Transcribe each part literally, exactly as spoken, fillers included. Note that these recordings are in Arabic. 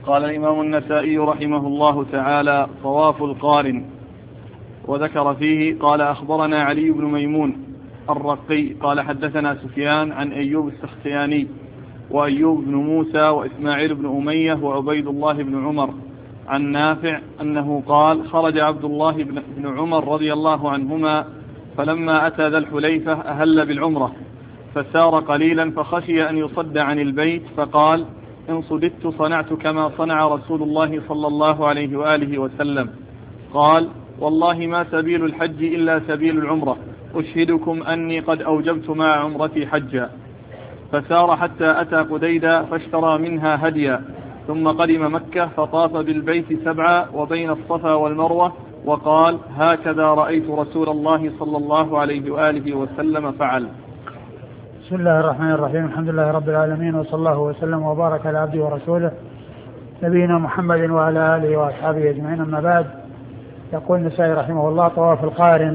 قال الإمام النسائي رحمه الله تعالى: طواف القارن. وذكر فيه قال: أخبرنا علي بن ميمون الرقي قال: حدثنا سفيان عن أيوب السختياني وأيوب بن موسى وإسماعيل بن أمية وعبيد الله بن عمر عن نافع أنه قال: خرج عبد الله بن عمر رضي الله عنهما فلما أتى ذا الحليفة أهل بالعمرة، فسار قليلا فخشي أن يصد عن البيت، فقال: إن صددت صنعت كما صنع رسول الله صلى الله عليه وآله وسلم. قال: والله ما سبيل الحج إلا سبيل العمرة، أشهدكم أني قد أوجبت مع عمرتي حجا. فسار حتى أتى قديدا فاشترى منها هديا، ثم قدم مكة فطاف بالبيت سبعا وبين الصفا والمروة، وقال: هكذا رأيت رسول الله صلى الله عليه وآله وسلم فعل. بسم الله الرحمن الرحيم. الحمد لله رب العالمين، وصلى الله وسلم وبارك على عبده ورسوله نبينا محمد وعلى آله وأصحابه أجمعين، أما بعد. يقول النسائي رحمه الله: طواف القارن.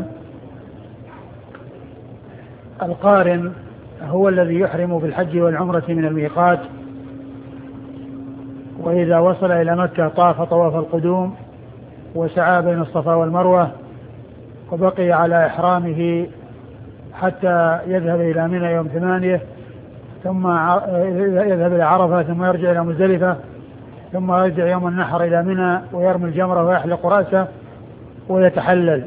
القارن هو الذي يحرم بالحج والعمرة من الميقات، وإذا وصل إلى مكة طاف طواف القدوم وسعى بين الصفا والمروة، وبقي على إحرامه حتى يذهب إلى منى يوم ثمانية، ثم يذهب إلى عرفة، ثم يرجع إلى مزدلفة، ثم يرجع يوم النحر إلى منى ويرمي الجمرة ويحلق رأسه ويتحلل،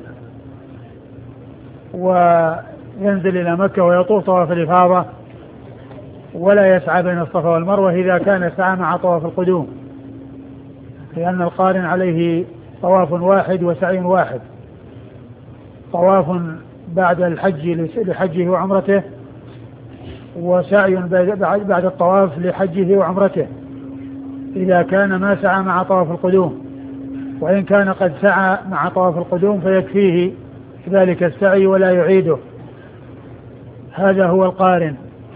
وينزل إلى مكة ويطوف طواف الإفاضة، ولا يسعى بين الصفا والمروة إذا كان سعى مع طواف القدوم، لأن القارن عليه طواف واحد وسعي واحد: طواف بعد الحج لحجه وعمرته، وسعي بعد الطواف لحجه وعمرته إذا كان ما سعى مع طواف القدوم. وإن كان قد سعى مع طواف القدوم فيكفيه ذلك السعي ولا يعيده. هذا هو القارن.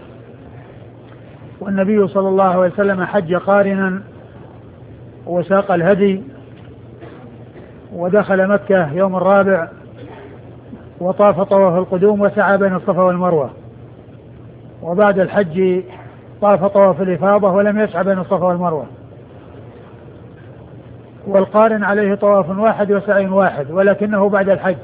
والنبي صلى الله عليه وسلم حج قارنا وساق الهدي، ودخل مكة يوم الرابع وطاف طواف القدوم وسعى بين الصفا والمروة، وبعد الحج طاف طواف الإفاضة ولم يسعى بين الصفا والمروة. والقارن عليه طواف واحد وسعي واحد، ولكنه بعد الحج،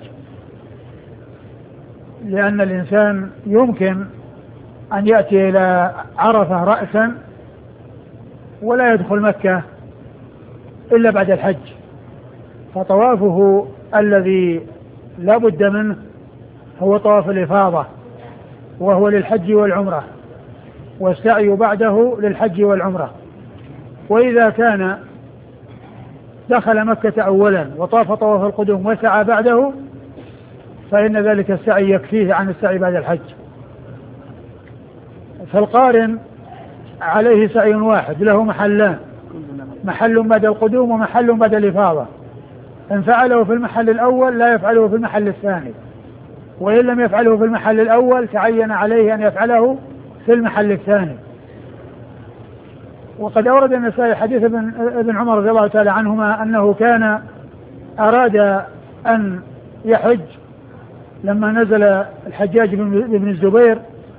لأن الإنسان يمكن أن يأتي إلى عرفة رأسا ولا يدخل مكة إلا بعد الحج، فطوافه الذي لا بد منه هو طواف الإفاضة، وهو للحج والعمرة، والسعي بعده للحج والعمرة. وإذا كان دخل مكة أولا وطاف طواف القدوم وسعى بعده فإن ذلك السعي يكفيه عن السعي بعد الحج. فالقارن عليه سعي واحد له محلان: محل بعد القدوم ومحل بعد الإفاضة. إن فعله في المحل الأول لا يفعله في المحل الثاني، وإن لم يفعله في المحل الأول تعين عليه أن يفعله في المحل الثاني. وقد أورد النسائي حديث ابن, ابن عمر رضي الله تعالى عنهما أنه كان أراد أن يحج لما نزل الحجاج بن الزبير،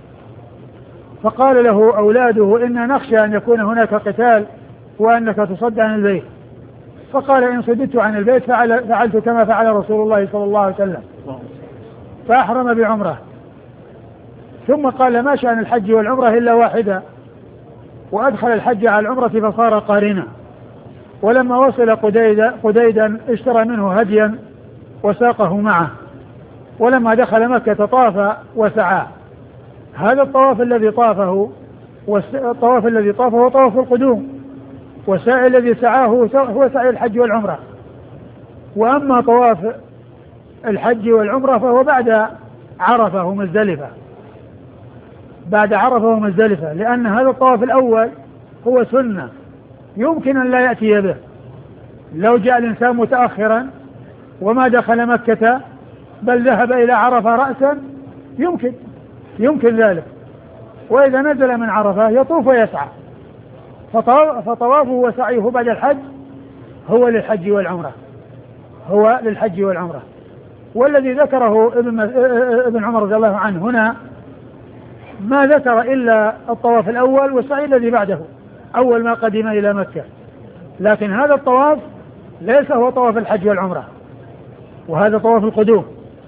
فقال له أولاده: إنا نخشى أن يكون هناك قتال وأنك تصد عن البيت. فقال: إن صددت عن البيت فعل فعلت كما فعل رسول الله صلى الله عليه وسلم، فأحرم بعمره. ثم قال: ما شأن الحج والعمرة إلا واحدة، وأدخل الحج على العمرة فصار قارنا. ولما وصل قديدا, قديدا اشترى منه هديا وساقه معه، ولما دخل مكة طاف وسعى. هذا الطواف الذي طافه والطواف الذي طافه هو طواف القدوم، والسعي الذي سعاه هو سعي الحج والعمرة. وأما طواف الحج والعمرة فهو بعد عرفة ومزدلفة، بعد عرفة ومزدلفة، لأن هذا الطواف الأول هو سنة يمكن أن لا يأتي به. لو جاء الإنسان متأخرا وما دخل مكة بل ذهب إلى عرفة رأسا يمكن يمكن ذلك، وإذا نزل من عرفة يطوف ويسعى. فطوافه وسعيه بعد الحج هو للحج والعمرة، هو للحج والعمرة. والذي ذكره ابن, ابن عمر رضي الله عنه هنا ما ذكر إلا الطواف الأول والسعي الذي بعده أول ما قدم إلى مكة، لكن هذا الطواف ليس هو طواف الحج والعمرة، وهذا طواف القدوم.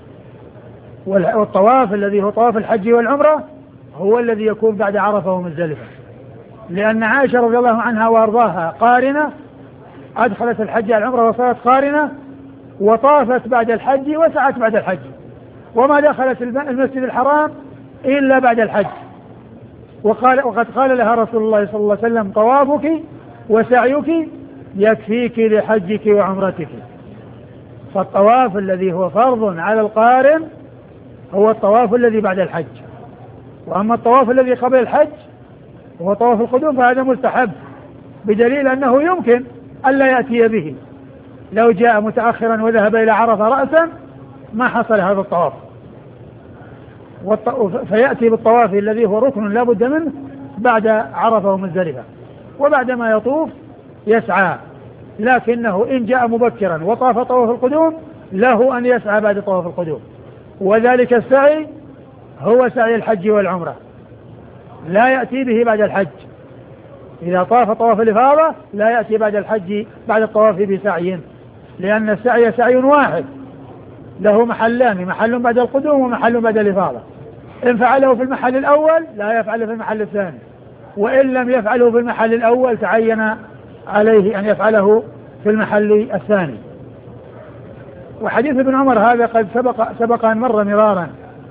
والطواف الذي هو طواف الحج والعمرة هو الذي يكون بعد عرفة ومزدلفة، لأن عائشة رضي الله عنها وارضاها قارنة، أدخلت الحج والعمرة وصارت قارنة، وطافت بعد الحج وسعت بعد الحج، وما دخلت المسجد الحرام إلا بعد الحج. وقال وقد قال لها رسول الله صلى الله عليه وسلم: طوافك وسعيك يكفيك لحجك وعمرتك. فالطواف الذي هو فرض على القارن هو الطواف الذي بعد الحج، وأما الطواف الذي قبل الحج هو طواف القدوم فهذا مستحب، بدليل أنه يمكن ألا يأتي به، لو جاء متأخرا وذهب إلى عرفة رأسا ما حصل هذا الطواف، فيأتي بالطواف الذي هو ركن لا بد منه بعد عرفة ومزدلفة، وبعدما يطوف يسعى، لكنه إن جاء مبكرا وطاف طواف القدوم له أن يسعى بعد طواف القدوم. وذلك السعي هو سعي الحج والعمرة، لا يأتي به بعد الحج. إذا طاف طواف الإفاضة لا يأتي بعد الحج بعد الطواف بسعي، لأن السعي سعي واحد له محلان، محل بعد القدوم ومحل بعد الإفاضة. إن فعله في المحل الأول لا يفعله في المحل الثاني، وإن لم يفعله في المحل الأول تعين عليه أن يفعله في المحل الثاني. وحديث ابن عمر هذا قد سبق, سبق أن مر مرارا،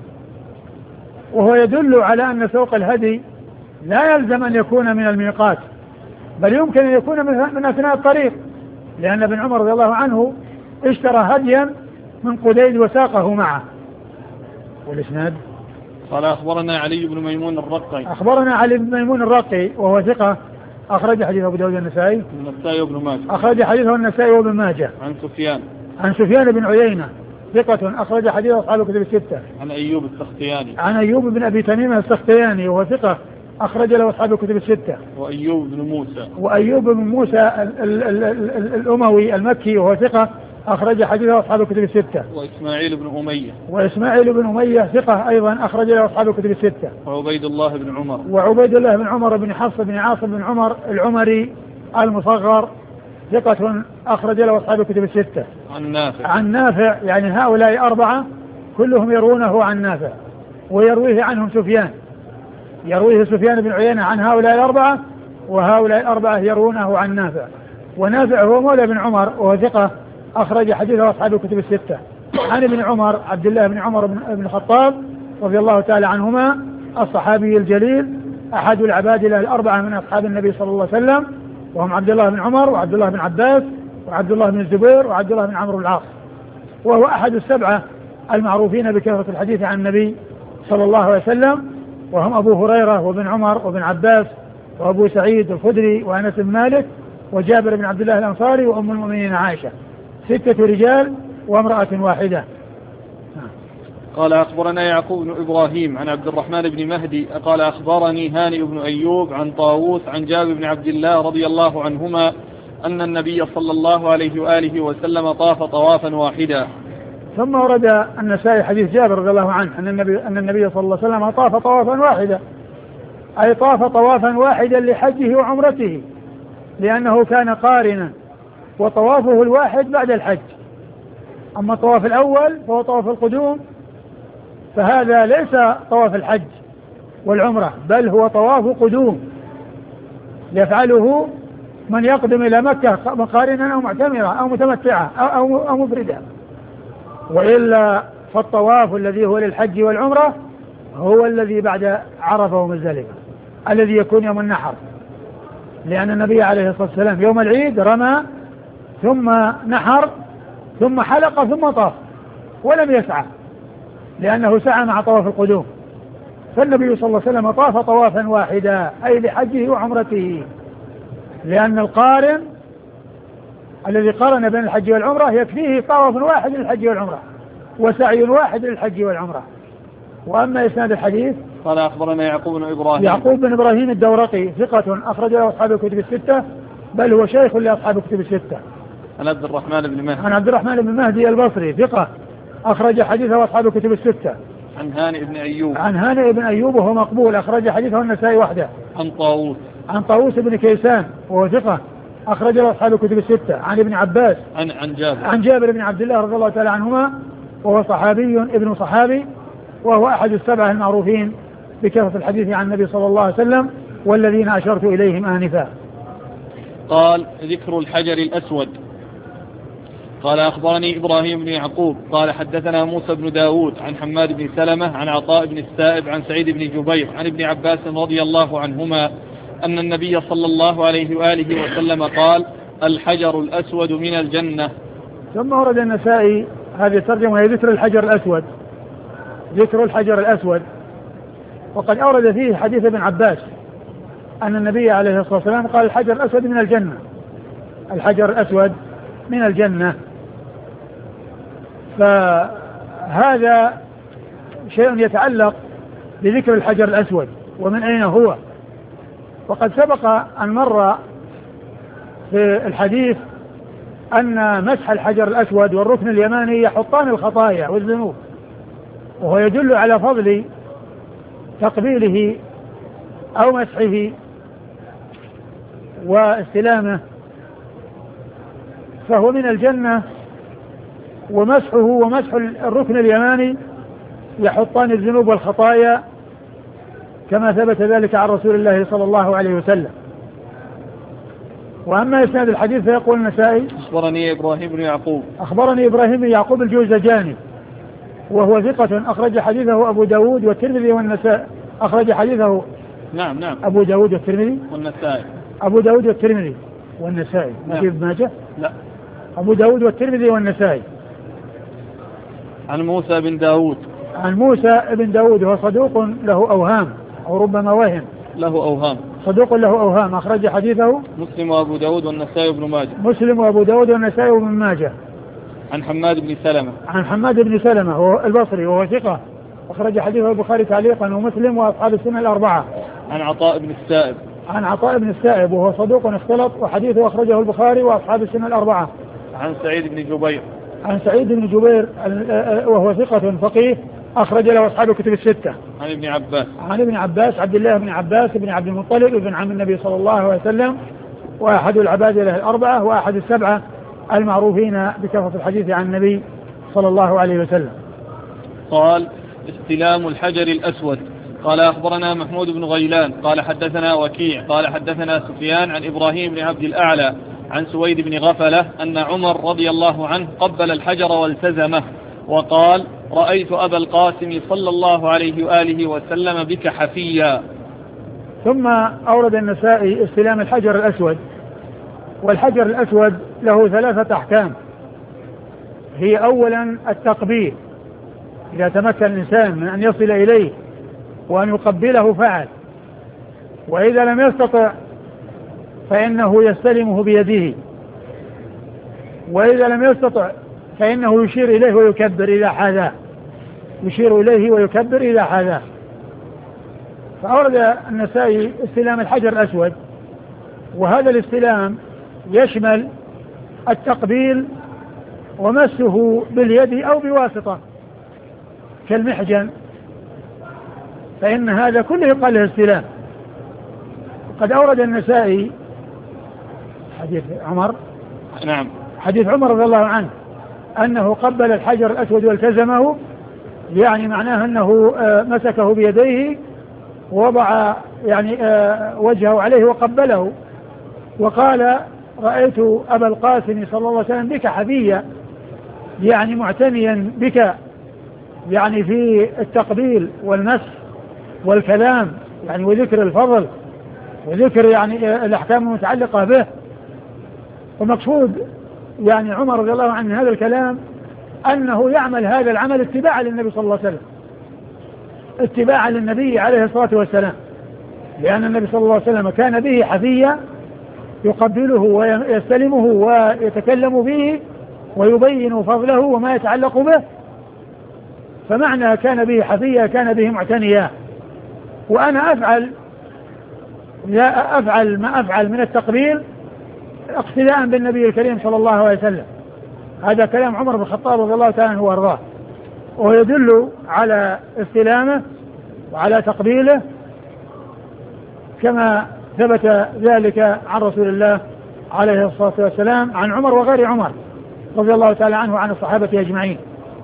وهو يدل على أن سوق الهدي لا يلزم أن يكون من الميقات، بل يمكن أن يكون من أثناء الطريق، لأن ابن عمر رضي الله عنه اشترى هديا من قديد وساقه معه. والإسناد قال أخبرنا علي بن ميمون الرقي أخبرنا علي بن ميمون الرقي وهو ثقة، أخرج حديثه أبو داود النسائي النسائي وابن ماجه أخرج حديثه النسائي وابن ماجه. عن سفيان عن سفيان بن عيينة ثقة، أخرج حديثه أصحاب الكتب الستة. عن أيوب السختياني عن أيوب بن أبي تميم السختياني وهو ثقة، أخرج له أصحاب الكتب الستة. وأيوب بن موسى وأيوب بن موسى ال ال ال الأموي المكي وهو ثقة، أخرج حديثه أصحاب الكتب الستة. وإسماعيل بن أمية وإسماعيل بن أمية ثقة أيضا، أخرج له أصحاب الكتب الستة. وعبيد الله بن عمر وعبيد الله بن عمر بن حفص بن عاصم بن عمر العمري المصغر ثقة، أخرج له أصحاب الكتب الستة. عن نافع عن نافع، يعني هؤلاء أربعة كلهم يروونه عن نافع، ويرويه عنهم سفيان، يرويه سفيان بن عيينة عن هؤلاء الأربعة، وهؤلاء الأربعة يرونه عن نافع. ونافع هو مولى بن عمر وهو ثقة، أخرج حديثه أصحاب الكتب الستة. عن ابن عمر عبد الله بن عمر بن الخطاب رضي الله تعالى عنهما، الصحابي الجليل، أحد العبادلة الأربعة من أصحاب النبي صلى الله عليه وسلم، وهم عبد الله بن عمر وعبد الله بن عباس وعبد الله بن الزبير وعبد الله بن عمرو العاص، وهو أحد السبعة المعروفين بكثرة الحديث عن النبي صلى الله عليه وسلم، وهم أبو هريرة وابن عمر وابن عباس وأبو سعيد الخدري وأنس بن مالك وجابر بن عبد الله الأنصاري وأم المؤمنين عائشة، ستة رجال وامرأة واحدة. قال أخبرنا يعقوب بن إبراهيم عن عبد الرحمن بن مهدي قال أخبرني هانئ بن أيوب عن طاووس عن جابر بن عبد الله رضي الله عنهما أن النبي صلى الله عليه وآله وسلم طاف طوافا واحدا. ثم ورد النسائي حديث جابر رضي الله عنه أن النبي, أن النبي صلى الله عليه وسلم طاف طوافا واحدا، أي طاف طوافا واحدا لحجه وعمرته، لأنه كان قارنا، وطوافه الواحد بعد الحج. أما الطواف الأول فهو طواف القدوم، فهذا ليس طواف الحج والعمرة، بل هو طواف قدوم يفعله من يقدم إلى مكة مقارنا أو معتمرة أو متمتعة أو, أو مفردة. وإلا فالطواف الذي هو للحج والعمرة هو الذي بعد عرفة ومزدلفة، الذي يكون يوم النحر، لأن النبي عليه الصلاة والسلام يوم العيد رمى ثم نحر ثم حلق ثم طاف ولم يسعى، لأنه سعى مع طواف القدوم. فالنبي صلى الله عليه وسلم طاف طوافا واحدا، أي لحجه وعمرته، لأن القارن الذي قارن بين الحج والعمرة يكفيه طواف واحد للحج والعمرة وسعي واحد للحج والعمرة. وأما إسناد الحديث قال أخبرنا يعقوب بن إبراهيم يعقوب بن إبراهيم الدورقي ثقة، أخرج له أصحاب الكتب الستة، بل هو شيخ لأصحاب الكتب الستة. عن عبد الرحمن بن مهدي عن عبد الرحمن بن مهدي البصري ثقة، أخرج حديثه أصحاب الكتب الستة. عن هانئ بن أيوب عن هانئ بن أيوب وهو مقبول، أخرج حديثه النسائي وحده. عن طاووس عن طاووس بن كيسان وهو ثقة، أخرج له أصحاب الكتب الستة. عن ابن عباس عن عن جابر عن جابر بن عبد الله رضي الله تعالى عنهما وهو صحابي ابن صحابي وهو أحد السبعة المعروفين بكثرة الحديث عن النبي صلى الله عليه وسلم والذين أشرت إليهم آنفا. قال ذكر الحجر الأسود. قال أخبرني إبراهيم بن يعقوب قال حدثنا موسى بن داود عن حماد بن سلمة عن عطاء بن السائب عن سعيد بن جبير عن ابن عباس رضي الله عنهما أن النبي صلى الله عليه وآله وسلم قال الحجر الأسود من الجنة. ثم ورد النسائي هذه الترجمة وهي ذكر الحجر الأسود. ذكر الحجر الأسود وقد أورد فيه حديث ابن عباس أن النبي عليه الصلاة والسلام قال الحجر الأسود من الجنة. الحجر الأسود من الجنة. فهذا شيء يتعلق بذكر الحجر الأسود ومن أين هو. وقد سبق أن مر في الحديث أن مسح الحجر الأسود والركن اليماني يحطان الخطايا والذنوب وهو يدل على فضل تقبيله أو مسحه واستلامه فهو من الجنة. ومسحه ومسح الركن اليماني يحطان الذنوب والخطايا كما ثبت ذلك عن رسول الله صلى الله عليه وسلم. وأما إسناد الحديث فيقول النسائي أخبرني إبراهيم بن يعقوب أخبرني إبراهيم بن يعقوب الجوزجاني وهو ثقة أخرج حديثه أبو داود والترمذي والنسائي. أخرج حديثه نعم نعم أبو داود والترمذي والنسائي. أبو داود والترمذي والنسائي ما في ابن ماجه؟ لا أبو داود والترمذي والنسائي. عن موسى بن داود عن موسى بن داود وهو صدوق له أوهام أو ربما وهم له أوهام صدوق له أوهام أخرج حديثه مسلم وأبو داود والنسائي وابن ماجه. مسلم وأبو داود والنسائي وابن ماجه. عن حماد بن سلمة عن حماد بن سلمة هو البصري وهو ثقة أخرج حديثه البخاري تعليقا ومسلم وأصحاب السنة الأربعة. عن عطاء بن السائب عن عطاء بن السائب وهو صدوق اختلط وحديثه أخرجه البخاري وأصحاب السنة الأربعة. عن سعيد بن جبير عن سعيد بن جبير وهو ثقة فقيه أخرج له أصحاب الكتب الستة. عن ابن عباس عن ابن عباس عبد الله بن عباس بن عبد المطلب ابن عم النبي صلى الله عليه وسلم وأحد العبادلة الأربعة وأحد السبعة المعروفين بكثرة الحديث عن النبي صلى الله عليه وسلم. قال استلام الحجر الأسود. قال أخبرنا محمود بن غيلان قال حدثنا وكيع قال حدثنا سفيان عن إبراهيم بن عبد الأعلى عن سويد بن غفلة أن عمر رضي الله عنه قبل الحجر والتزمه وقال رأيت أبا القاسم صلى الله عليه وآله وسلم بك حفيا. ثم أورد النسائي استلام الحجر الأسود. والحجر الأسود له ثلاثة أحكام. هي أولا التقبيل إذا تمكن الإنسان من أن يصل إليه وأن يقبله فعل وإذا لم يستطع فإنه يستلمه بيده وإذا لم يستطع فإنه يشير إليه ويكبر إذا حاذاه يشير إليه ويكبر إذا حاذاه. فأورد النسائي استلام الحجر الأسود وهذا الاستلام يشمل التقبيل ومسه باليد أو بواسطة كالمحجن فإن هذا كله يقال له استلام. قد أورد النسائي حديث عمر نعم حديث عمر رضي الله عنه أنه قبل الحجر الأسود والتزمه يعني معناه أنه مسكه بيديه ووضع يعني وجهه عليه وقبله وقال رأيت أبا القاسم صلى الله عليه وسلم بك حفيا يعني معتنيا بك يعني في التقبيل والمس والكلام يعني وذكر الفضل وذكر يعني الأحكام المتعلقة به. ومقصود يعني عمر رضي الله عنه هذا الكلام أنه يعمل هذا العمل اتباعا للنبي صلى الله عليه وسلم اتباعا للنبي عليه الصلاة والسلام لأن النبي صلى الله عليه وسلم كان به حفيا يقبله ويستلمه ويتكلم به ويبين فضله وما يتعلق به. فمعنى كان به حفيا كان به معتنيا. وأنا أفعل لا أفعل ما أفعل من التقبيل اقتداء بالنبي الكريم صلى الله عليه وسلم. هذا كلام عمر بن الخطاب رضي الله تعالى عنه وارضاه ويدل على استلامه وعلى تقبيله كما ثبت ذلك عن رسول الله عليه الصلاة والسلام عن عمر وغير عمر رضي الله تعالى عنه وعن الصحابة أجمعين.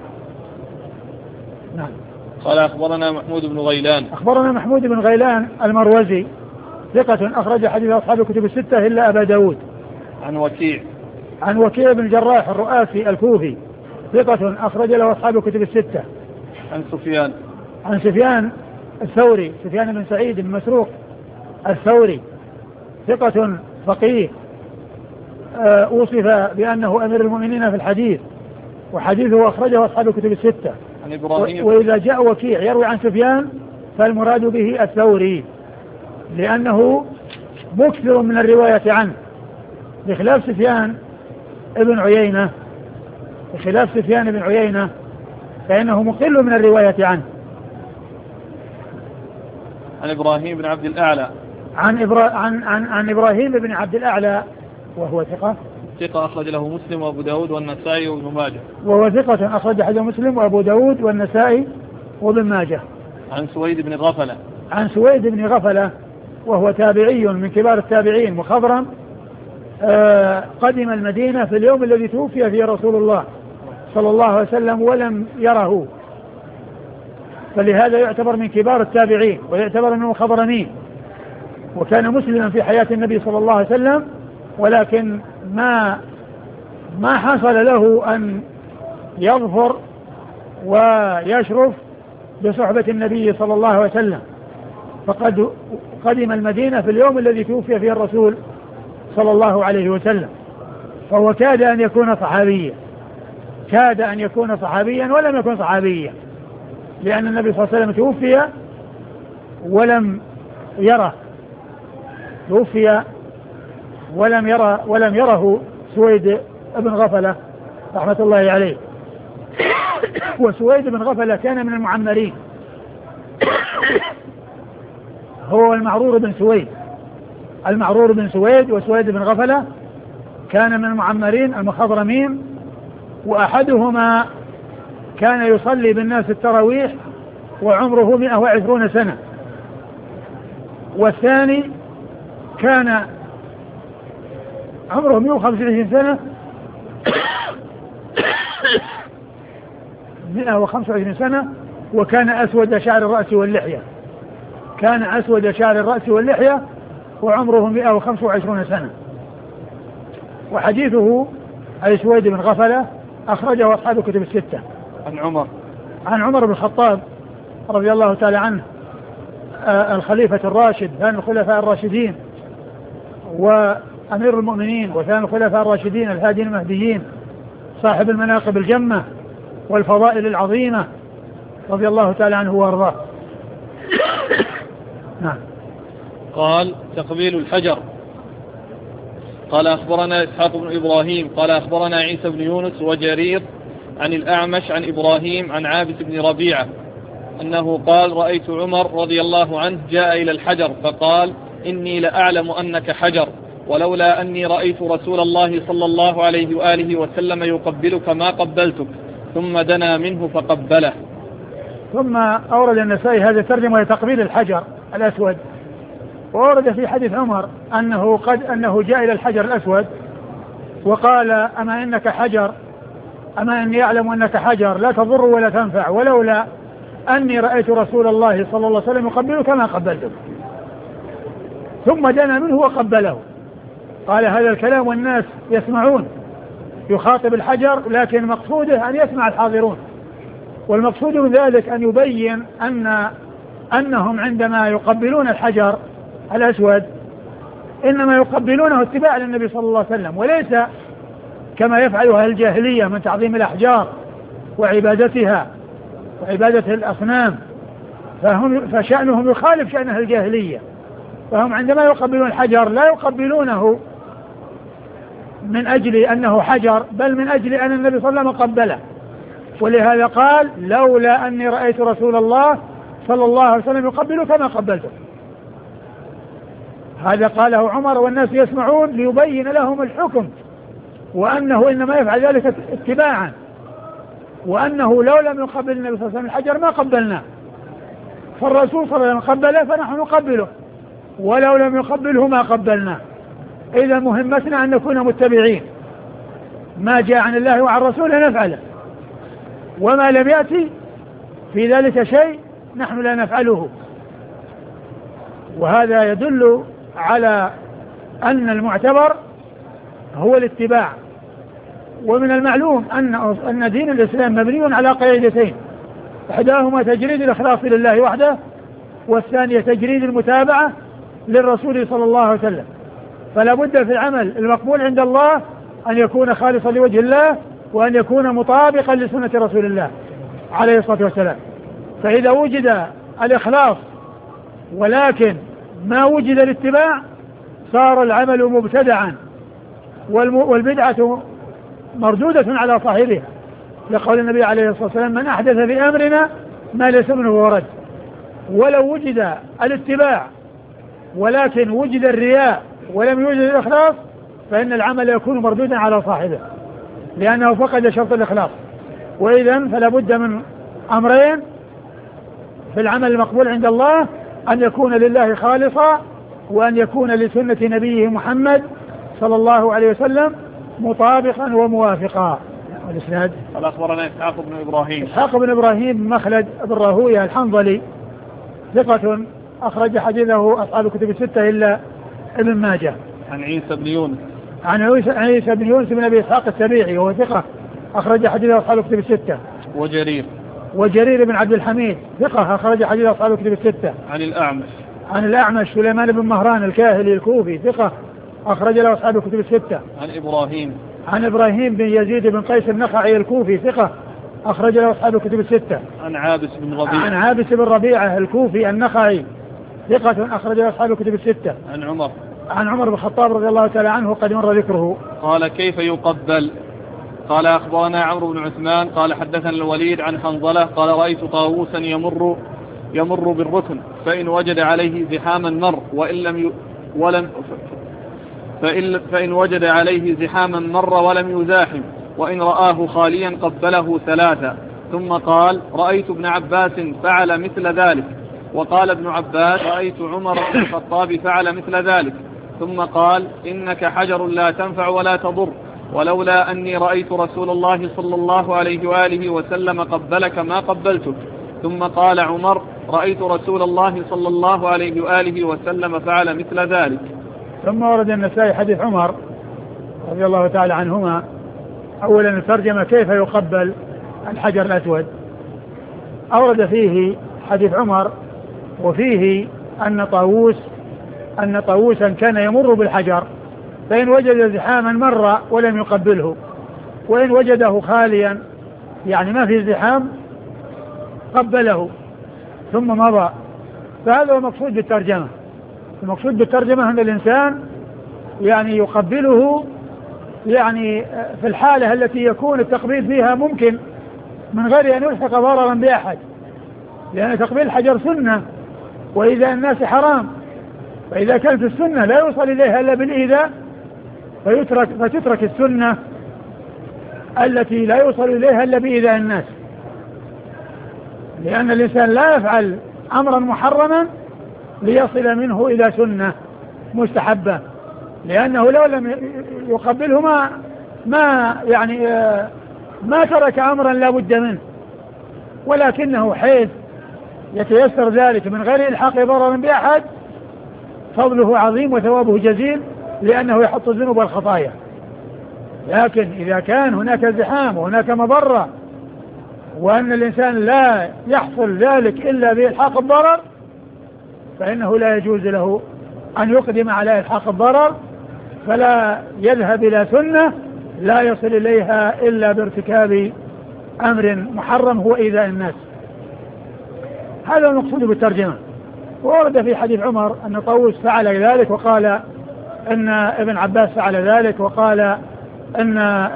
نعم. قال أخبرنا محمود بن غيلان. أخبرنا محمود بن غيلان المروزي ثقة أخرج حديث أصحاب الكتب الستة إلا أبا داود. عن وكيع. عن وكيع بن الجراح الرؤاسي الكوفي ثقة أخرج له أصحاب الكتب الستة. عن سفيان. عن سفيان الثوري سفيان بن سعيد بن مسروق الثوري ثقة فقيه أوصف بأنه أمير المؤمنين في الحديث وحديثه أخرجه أصحاب الكتب الستة. عن إبراهيم. وإذا جاء وكيع يروي عن سفيان فالمراد به الثوري لأنه مكثر من الرواية عنه بخلاف سفيان ابن عيينة بخلاف سفيان بن عيينة فإنه مقل من الرواية عنه. عن إبراهيم بن عبد الأعلى. عن, إبرا... عن, عن, عن إبراهيم بن عبد الأعلى وهو ثقة ثقة أخرج له مسلم وأبو داود والنسائي وابن ماجه. وهو ثقة أخرج حديث مسلم وأبو داود والنسائي وابن ماجه. عن سويد بن غفلة. عن سويد بن غفلة وهو تابعي من كبار التابعين مخضرم آه قدم المدينة في اليوم الذي توفي فيه رسول الله صلى الله عليه وسلم ولم يره فلهذا يعتبر من كبار التابعين ويعتبر من المخضرمين وكان مسلما في حياة النبي صلى الله عليه وسلم ولكن ما ما حصل له أن يظفر ويشرف بصحبة النبي صلى الله عليه وسلم فقد قدم المدينة في اليوم الذي توفي فيه الرسول صلى الله عليه وسلم فهو كاد أن يكون صحابيا كاد أن يكون صحابيا ولم يكن صحابيا لأن النبي صلى الله عليه وسلم توفي ولم يره توفي ولم يرى ولم يره سويد بن غفلة رحمة الله عليه. وسويد بن غفلة كان من المعمرين هو المعرور بن سويد المعرور بن سويد وسويد بن غفلة كان من المعمرين المخضرمين وأحدهما كان يصلي بالناس التراويح وعمره مئة وعشرون سنة والثاني كان عمره مئة وخمسة وعشرين سنة مئة وخمسة وعشرين سنة وكان أسود شعر الرأس واللحية كان أسود شعر الرأس واللحية وعمره مئة وخمسة وعشرين سنة وحديثه أي سويد بن غفلة أخرجه أصحاب الكتب الستة. عن عمر عن عمر بن الخطاب رضي الله تعالى عنه آه الخليفة الراشد ثاني الخلفاء الراشدين وأمير المؤمنين وثاني الخلفاء الراشدين الهادين المهديين صاحب المناقب الجمة والفضائل العظيمة رضي الله تعالى عنه وارضاه. نعم. قال تقبيل الحجر. قال أخبرنا إسحاق بن إبراهيم قال أخبرنا عيسى بن يونس وجرير عن الأعمش عن إبراهيم عن عابس بن ربيعة أنه قال رأيت عمر رضي الله عنه جاء إلى الحجر فقال إني لأعلم أنك حجر ولولا أني رأيت رسول الله صلى الله عليه وآله وسلم يقبلك ما قبلتك ثم دنا منه فقبله. ثم أورد النسائي هذا الترجمة لتقبيل الحجر الأسود وأورد في حديث عمر أنه قد أنه جاء إلى الحجر الأسود وقال أما إنك حجر أما إني أعلم أنك حجر لا تضر ولا تنفع ولولا أني رأيت رسول الله صلى الله عليه وسلم يقبلك ما قبلتك ثم دنا منه وقبله. قال هذا الكلام والناس يسمعون يخاطب الحجر لكن مقصوده أن يسمع الحاضرون والمقصود من ذلك أن يبين أن أنهم عندما يقبلون الحجر الأسود إنما يقبلونه اتباعا للنبي صلى الله عليه وسلم وليس كما يفعلها الجاهلية من تعظيم الأحجار وعبادتها وعبادة الأصنام فهم فشأنهم يخالف شأن الجاهلية فهم عندما يقبلون الحجر لا يقبلونه من أجل أنه حجر بل من أجل أن النبي صلى الله عليه وسلم قبله ولهذا قال لولا أني رأيت رسول الله صلى الله عليه وسلم يقبلك ما قبلته. هذا قاله عمر والناس يسمعون ليبين لهم الحكم وأنه إنما يفعل ذلك اتباعا وأنه لو لم يقبل النبي صلى الله عليه وسلم الحجر ما قبلناه فالرسول صلى الله عليه وسلم قبله فنحن نقبله ولو لم يقبله ما قبلناه إذا مهمتنا أن نكون متبعين، ما جاء عن الله وعن رسوله نفعله، وما لم يأتي في ذلك شيء نحن لا نفعله. وهذا يدل على أن المعتبر هو الاتباع. ومن المعلوم أن أن دين الإسلام مبني على قاعدتين، إحداهما تجريد الإخلاص لله وحده، والثانية تجريد المتابعة للرسول صلى الله عليه وسلم. فلا بد في العمل المقبول عند الله أن يكون خالصا لوجه الله، وأن يكون مطابقا لسنة رسول الله عليه الصلاة والسلام. فإذا وجد الإخلاص ولكن ما وجد الاتباع صار العمل مبتدعا، والبدعة مردودة على صاحبها، لقول النبي عليه الصلاة والسلام: من أحدث في أمرنا ما ليس منه ورد. ولو وجد الاتباع ولكن وجد الرياء ولم يوجد الإخلاص فإن العمل يكون مردودا على صاحبه، لأنه فقد شرط الإخلاص. وإذن فلا بد من أمرين في العمل المقبول عند الله: أن يكون لله خالصا، وأن يكون لسنة نبيه محمد صلى الله عليه وسلم مطابقا وموافقا. الإسناد: قال أخبرنا إسحاق بن إبراهيم إسحاق بن إبراهيم مخلد بن راهويه الحنظلي ثقة أخرج حديثه أصحاب الكتب الستة إلا ابن ماجه. عن عيسى بن يونس عن عيسى بن يونس بن أبي إسحاق السبيعي وهو ثقة أخرج حديثه أصحاب الكتب الستة. وجرير وجرير بن عبد الحميد ثقة أخرج حديث أصحاب الكتب الستة. عن الأعمش عن الأعمش سليمان بن مهران الكاهلي الكوفي ثقة أخرج له أصحاب الكتب الستة. عن إبراهيم عن إبراهيم بن يزيد بن قيس النخعي الكوفي ثقة أخرج له أصحاب الكتب الستة. عن عابس بن ربيعة عن عابس بن ربيعة الكوفي النخعي ثقة أخرج له أصحاب الكتب الستة. عن عمر عن عمر بن الخطاب رضي الله تعالى عنه قد مر ذكره. قال: كيف يقبل؟ قال: أخبرنا عمرو بن عثمان قال حدثنا الوليد عن حنظلة قال: رأيت طاووسا يمر يمر بالركن، فإن وجد عليه زحاما مر، وإن لم ي... ولم فإن... فإن وجد عليه زحاما مر ولم يزاحم، وإن رآه خاليا قبله ثلاثة. ثم قال: رأيت ابن عباس فعل مثل ذلك. وقال ابن عباس: رأيت عمر بن الخطاب فعل مثل ذلك. ثم قال: إنك حجر لا تنفع ولا تضر، ولولا أني رأيت رسول الله صلى الله عليه وآله وسلم قبلك ما قبلتك. ثم قال عمر: رأيت رسول الله صلى الله عليه وآله وسلم فعل مثل ذلك. ثم ورد النسائي حديث عمر رضي الله تعالى عنهما. أولا الترجمة: كيف يقبل الحجر الأسود. أورد فيه حديث عمر، وفيه أن طاووس أن طاووسا كان يمر بالحجر، فإن وجد زحاما مر ولم يقبله، وإن وجده خاليا يعني ما في زحام قبله ثم مضى. فهذا هو المقصود بالترجمة. المقصود بالترجمة أن الإنسان يعني يقبله يعني في الحالة التي يكون التقبيل فيها ممكن من غير أن يلحق ضررا بأحد، لأن تقبيل الحجر سنة وإيذاء الناس حرام، فإذا كانت السنة لا يوصل إليها إلا بالإيذاء فيترك فتترك السنة التي لا يوصل إليها إلا بإيذاء الناس، لأن الإنسان لا يفعل أمرا محرما ليصل منه إلى سنة مستحبة، لأنه لو لم يقبله ما ما يعني ما ترك أمرا لا بد منه، ولكنه حيث يتيسر ذلك من غير إلحاق ضرر بأحد فضله عظيم وثوابه جزيل، لأنه يحط الذنوب والخطايا. لكن إذا كان هناك زحام وهناك مضرة وأن الإنسان لا يحصل ذلك إلا بإلحاق الضرر فإنه لا يجوز له أن يقدم على إلحاق الضرر، فلا يذهب إلى سنة لا يصل إليها إلا بارتكاب أمر محرم هو إيذاء الناس. هذا المقصود بالترجمة. وورد في حديث عمر أن طاووس فعل ذلك، وقال أن ابن عباس فعل ذلك، وقال أن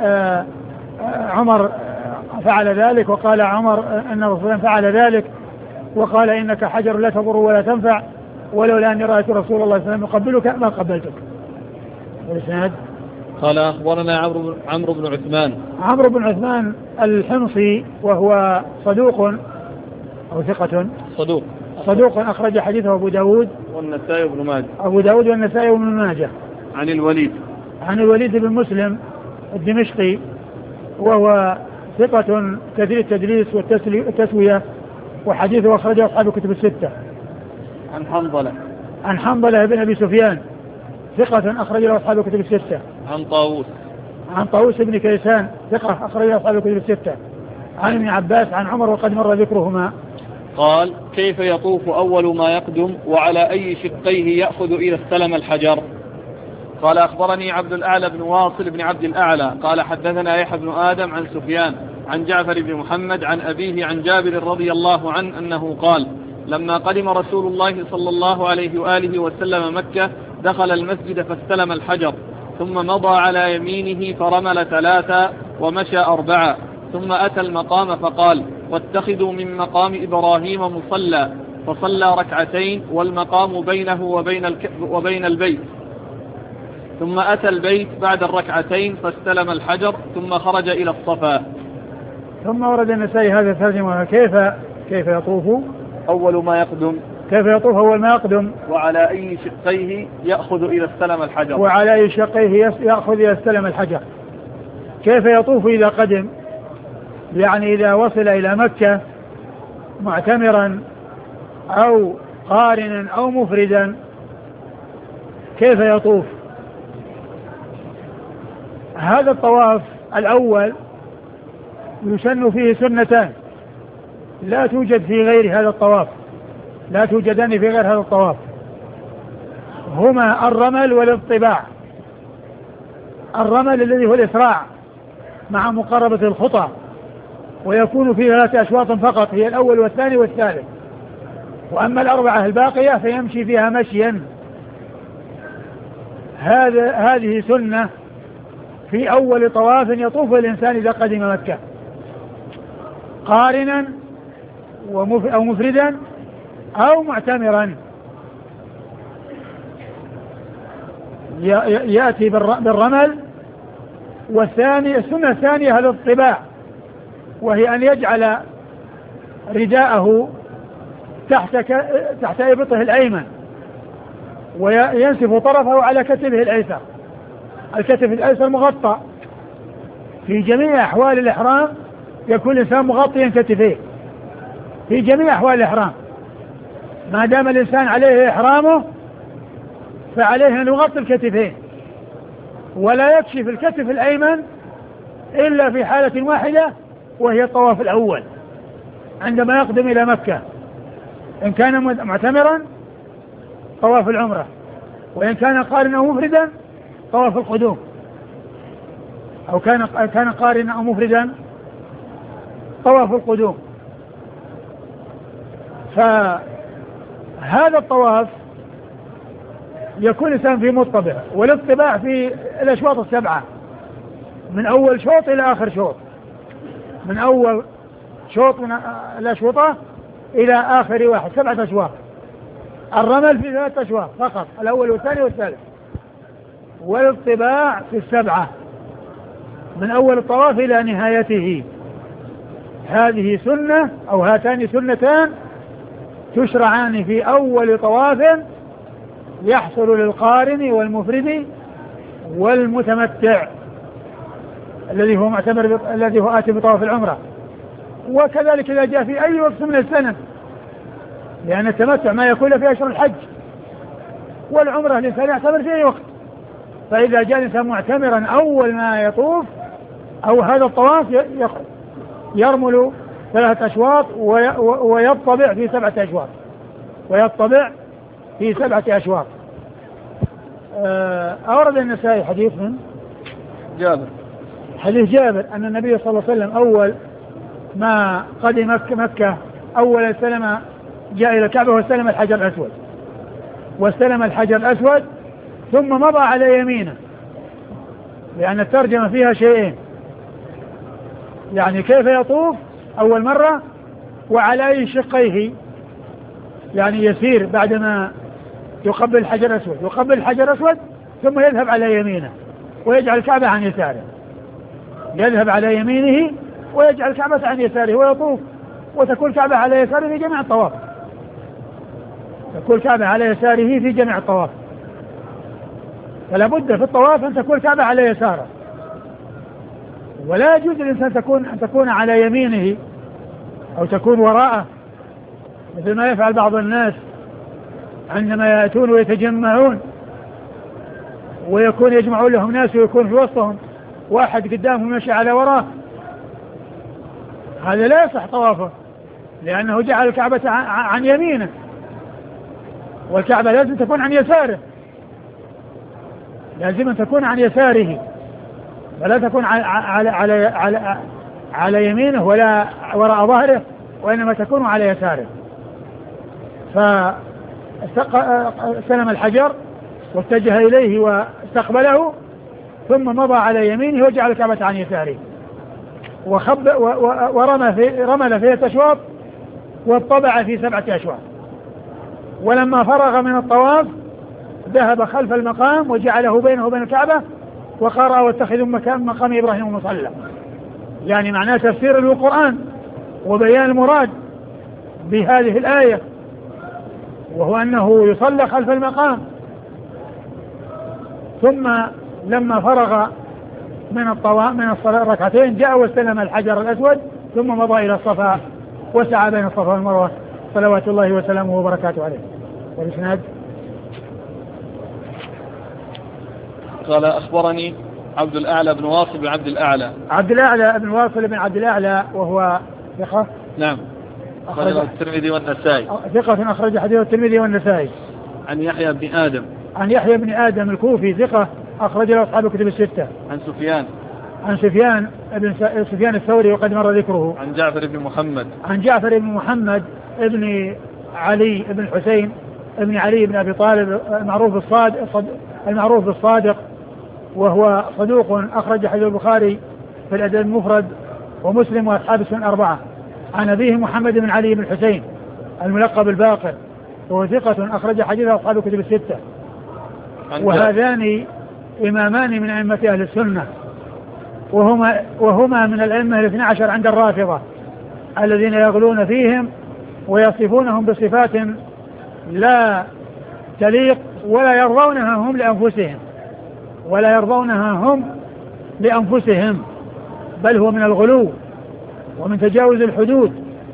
عمر فعل ذلك، وقال عمر أن رسولا فعل ذلك، وقال إنك حجر لا تضر ولا تنفع، ولولا أني رأيت رسول الله صلى الله عليه وسلم يقبلك ما قبلتك. والإسناد: قال أخبرنا عمرو عمرو بن عثمان عمرو بن عثمان الحمصي وهو صدوق أو ثقة صدوق صدوق أخرج حديثه أبو داود والنسائي وابن ماجه. أبو داود والنسائي وابن ماجه. عن الوليد عن الوليد بن مسلم الدمشقي وهو ثقة كثير التدليس والتسوية وحديثه أخرجه أصحاب الكتب الستة. عن حنظلة عن حنظلة بن أبي سفيان ثقة أخرجه أصحاب الكتب الستة. عن طاووس عن طاووس بن كيسان ثقة أخرجه أصحاب الكتب الستة. عن ابن عباس عن عمر وقد مر ذكرهما قال كيف يطوف أول ما يقدم وعلى أي شقيه يأخذ إذا استلم الحجر؟ قال أخبرني عبد الأعلى بن واصل بن عبد الأعلى قال حدثنا يحيى بن آدم عن سفيان عن جعفر بن محمد عن أبيه عن جابر رضي الله عنه أنه قال لما قدم رسول الله صلى الله عليه وآله وسلم مكة دخل المسجد فاستلم الحجر ثم مضى على يمينه فرمل ثلاثة ومشى أربعة ثم أتى المقام فقال واتخذوا من مقام إبراهيم مصلى فصلى ركعتين والمقام بينه وبين, الك... وبين البيت ثم أتى البيت بعد الركعتين فاستلم الحجر ثم خرج إلى الصفا. ثم ورد النسائي هذا الترجمة كيف كيف يطوف أول ما يقدم كيف يطوف أول ما يقدم وعلى أي شقيه يأخذ إذا استلم الحجر وعلى أي شقيه يأخذ إذا استلم الحجر. كيف يطوف إذا قدم يعني إذا وصل إلى مكة معتمرا أو قارنا أو مفردا كيف يطوف؟ هذا الطواف الأول يسن فيه سنتان لا توجد في غير هذا الطواف لا توجدان في غير هذا الطواف هما الرمل والاضطباع. الرمل الذي هو الإسراع مع مقاربة الخطى ويكون فيه ثلاثة أشواط فقط هي الأول والثاني والثالث وأما الأربعة الباقية فيمشي فيها مشيا. هذا هذه سنة في أول طواف يطوف الإنسان إذا قدم مكة قارنا أو مفردا أو معتمرا. يأتي بالرمل. والثاني السنة الثانية هذا الطباع وهي أن يجعل رداءه تحت تحت إبطه الأيمن وينسف طرفه على كتفه الأيسر. الكتف الأيسر مغطى في جميع أحوال الإحرام يكون الإنسان مغطيا كتفيه في جميع أحوال الإحرام ما دام الإنسان عليه إحرامه فعليه أن يغطي الكتفين ولا يكشف الكتف الأيمن إلا في حالة واحدة وهي الطواف الأول عندما يقدم إلى مكة إن كان معتمرا طواف العمرة وإن كان قارنا أو مفردا طواف القدوم أو كان كان قارنا أو مفردا طواف القدوم. فهذا الطواف يكون الإنسان في مطبع والاطباع في الأشواط السبعة من أول شوط إلى آخر شوط من أول شوط من الأشوطة إلى آخر واحد سبعة أشواط. الرمل في ثلاثة أشواط فقط الأول والثاني والثالث والاطباع في السبعة من أول الطواف إلى نهايته. هذه سنة أو هاتان سنتان تشرعان في أول طواف يحصل للقارن والمفرد والمتمتع الذي هو معتمر الذي هو آتي بطواف العمرة. وكذلك إذا جاء في أي وقت من السنة لأن التمتع ما يكون في أشهر الحج والعمرة الإنسان يعتمر في أي وقت. فإذا جاء الإنسان معتمرا أول ما يطوف أو هذا الطواف يرمل ثلاثة أشواط ويطبع في سبعة أشواط ويطبع في سبعة أشواط. أورد النسائي حديث من جابر حديث جابر أن النبي صلى الله عليه وسلم أول ما قدم مكة, مكة أول استلم جاء إلى الكعبة واستلم الحجر الأسود واستلم الحجر الأسود ثم مضى على يمينه لأن الترجمة فيها شيئين يعني كيف يطوف أول مرة وعلى أي شقيه يعني يسير بعدما يقبل الحجر الأسود يقبل الحجر الأسود ثم يذهب على يمينه ويجعل الكعبة عن يساره يذهب على يمينه ويجعل الكعبة عن يساره ويطوف وتكون الكعبة على يساره في جميع الطواف تكون الكعبة على يساره في جميع الطواف. فلا بد في الطواف أن تكون الكعبة على يساره، ولا يجوز للإنسان تكون أن تكون على يمينه أو تكون وراءه مثل ما يفعل بعض الناس عندما يأتون ويتجمعون ويكون يجمعون لهم ناس ويكون في وسطهم واحد قدامهم يمشي على وراه، هذا لا يصح طوافه، لأنه جعل الكعبة عن يمينه، والكعبة لازم تكون عن يساره، لازم أن تكون عن يساره ولا تكون على, على, على, على, على يمينه ولا وراء ظهره، وإنما تكون على يساره. فسلم الحجر واتجه إليه واستقبله، ثم مضى على يمينه وجعل الكعبة عن يساره، وخب ورمى في رمل فيه أشواط واطبع في سبعة أشواط. ولما فرغ من الطواف ذهب خلف المقام وجعله بينه وبين الكعبة وقرأ واتخذوا مكان مقام إبراهيم مصلى، يعني معناه تفسير للقرآن وبيان المراد بهذه الآية، وهو أنه يصلى خلف المقام. ثم لما فرغ من الطواف من الصلاة ركعتين جاء واستلم الحجر الأسود، ثم مضى إلى الصفا وسعى بين الصفا والمروة صلوات الله وسلامه وبركاته عليه. والإسناد قال أخبرني عبد الأعلى بن واصل بن عبد الأعلى عبد الأعلى بن واصل بن عبد الأعلى وهو ثقة. نعم، أخرج الترمذي والنسائي. ثقة أخرج حديث الترمذي والنسائي. عن يحيى بن آدم عن يحيى بن آدم الكوفي ثقة أخرج له أصحاب الكتب الستة. عن سفيان عن سفيان بن سفيان الثوري وقد مر ذكره. عن جعفر بن محمد عن جعفر بن محمد ابن علي بن الحسين ابن علي بن أبي طالب المعروف بالصادق المعروف بالصادق وهو صدوق أخرج حديث البخاري في الأدب المفرد ومسلم وأصحاب السنن أربعة. عن أبيه محمد بن علي بن الحسين الملقب الباقر وهو ثقة أخرج حديث أصحاب الكتب الستة. وهذان إمامان من أئمة أهل السنة، وهما, وهما من الأئمة الاثنى عشر عند الرافضة الذين يغلون فيهم ويصفونهم بصفات لا تليق ولا يرضونها هم لأنفسهم ولا يرضونها هم لأنفسهم بل هو من الغلو ومن تجاوز الحدود.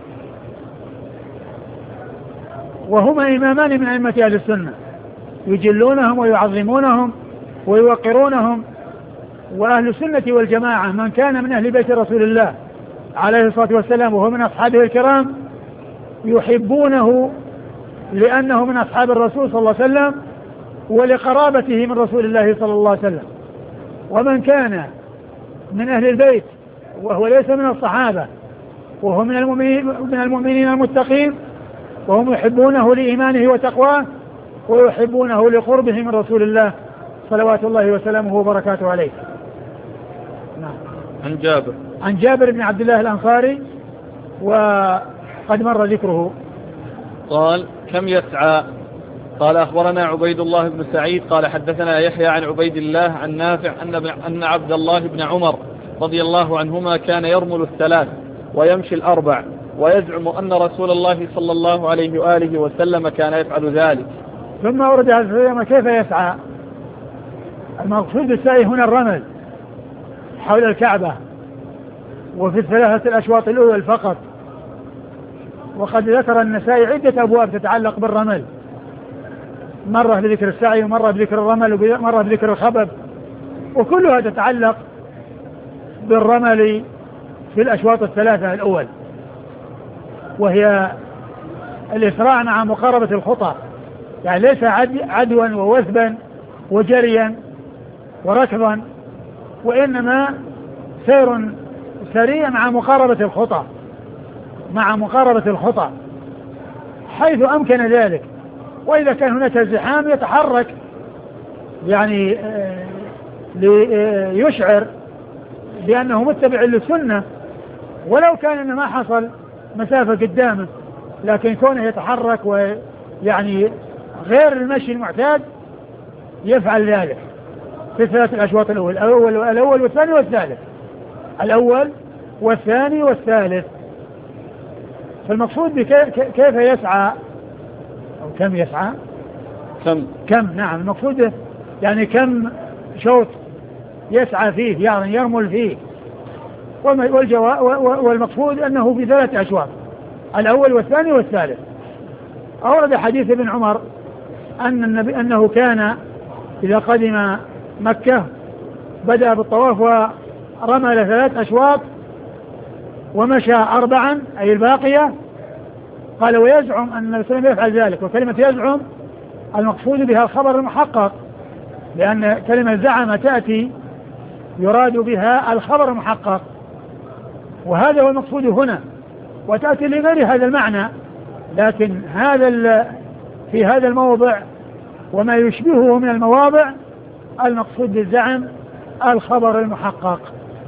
وهما إمامان من أئمة أهل السنة يجلونهم ويعظمونهم ويوقرونهم. وأهل السنة والجماعة من كان من أهل بيت رسول الله عليه الصلاة والسلام وهو من أصحابه الكرام يحبونه لأنه من أصحاب الرسول صلى الله عليه وسلم ولقرابته من رسول الله صلى الله عليه وسلم. ومن كان من أهل البيت وهو ليس من الصحابة وهو من المؤمنين, من المؤمنين المتقين وهم يحبونه لإيمانه وتقواه ويحبونه لقربه من رسول الله صلوات الله وسلامه وبركاته عليه. نعم. عن جابر عن جابر بن عبد الله الأنصاري وقد مر ذكره. قال كم يسعى؟ قال أخبرنا عبيد الله بن سعيد قال حدثنا يحيى عن عبيد الله عن نافع أن, أن عبد الله بن عمر رضي الله عنهما كان يرمل الثلاث ويمشي الأربع ويزعم أن رسول الله صلى الله عليه وآله وسلم كان يفعل ذلك. ثم ورد هذا كيف يسعى. المقصود بالسعي هنا الرمل حول الكعبة وفي الثلاثة الأشواط الأول فقط. وقد ذكر النسائي عدة أبواب تتعلق بالرمل، مرة بذكر السعي ومرة بذكر الرمل ومرة بذكر الخبب، وكلها تتعلق بالرمل في الأشواط الثلاثة الأول، وهي الإسراع مع مقاربة الخطى، يعني ليس عدوا ووثبا وجريا وركضا، وإنما سير سريع مع مقاربة الخطى مع مقاربة الخطى حيث أمكن ذلك. وإذا كان هناك ازدحام يتحرك يعني ليشعر بأنه متبع للسنة، ولو كان إنه ما حصل مسافة قدامه، لكن كونه يتحرك ويعني غير المشي المعتاد يفعل ذلك في الثلاث الأشواط الأول الأول, الأول والثاني والثالث الأول والثاني والثالث. فالمقصود كيف يسعى أو كم يسعى كم كم نعم المقصود يعني كم شوط يسعى فيه يعني يرمل فيه. والمقصود أنه في ثلاث أشواط، الأول والثاني والثالث. أورد حديث ابن عمر أن النبي أنه كان إذا قدم مكة بدأ بالطواف ورمل ثلاث أشواط ومشى أربعا أي الباقية. قال ويزعم أن النبي صلى الله عليه وسلم يفعل ذلك، وكلمة يزعم المقصود بها الخبر المحقق، لأن كلمة زعم تأتي يراد بها الخبر المحقق، وهذا هو المقصود هنا، وتأتي لغير هذا المعنى، لكن هذا في هذا الموضع وما يشبهه من المواضع المقصود بالزعم الخبر المحقق.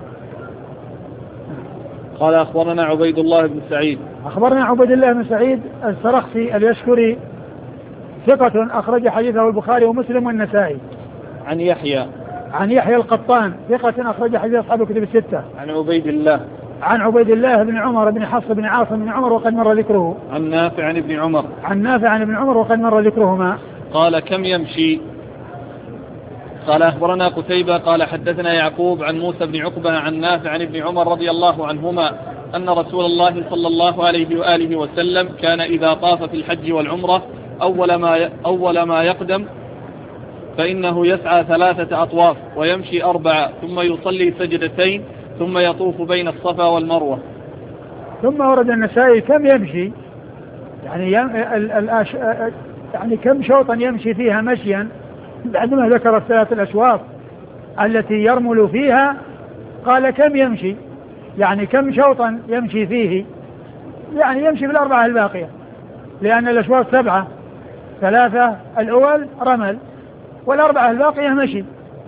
قال أخبرنا عبيد الله بن سعيد. أخبرنا عبيد الله بن سعيد السرخسي اليشكري ثقة أخرج حديثه البخاري ومسلم والنسائي. عن يحيى عن يحيى القطان ثقة أخرج حديث أصحاب الكتب الستة. عن عبيد الله عن عبيد الله بن عمر بن حفص بن عاصم بن عمر وقد مر ذكره. عن نافع عن ابن عمر عن نافع عن ابن عمر وقد مر ذكرهما. قال كم يمشي؟ قال أخبرنا قتيبة قال حدثنا يعقوب عن موسى بن عقبة عن نافع عن ابن عمر رضي الله عنهما أن رسول الله صلى الله عليه وآله وسلم كان إذا طاف في الحج والعمرة أول ما أول ما يقدم فإنه يسعى ثلاثة أطواف ويمشي أربعة ثم يصلي سجدتين ثم يطوف بين الصفا والمروة. ثم ورد النسائي كم يمشي، يعني يم ال ال يعني كم شوطا يمشي فيها مشيا بعدما ذكر الثلاث الأشواط التي يرمل فيها. قال كم يمشي، يعني كم شوطا يمشي فيه، يعني يمشي بالأربعة الباقية، لأن الأشواط سبعة، ثلاثة الأول رمل والأربعة الباقية مشي.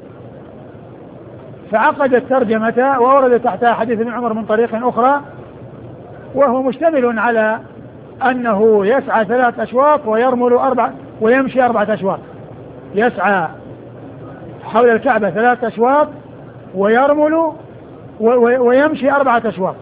فعقد الترجمة وورد تحتها حديث ابن عمر من طريق أخرى، وهو مشتمل على أنه يسعى ثلاث أشواط ويرمل أربع ويمشي أربعة أشواط. يسعى حول الكعبة ثلاث أشواط ويرمل ويمشي أربعة أشواط،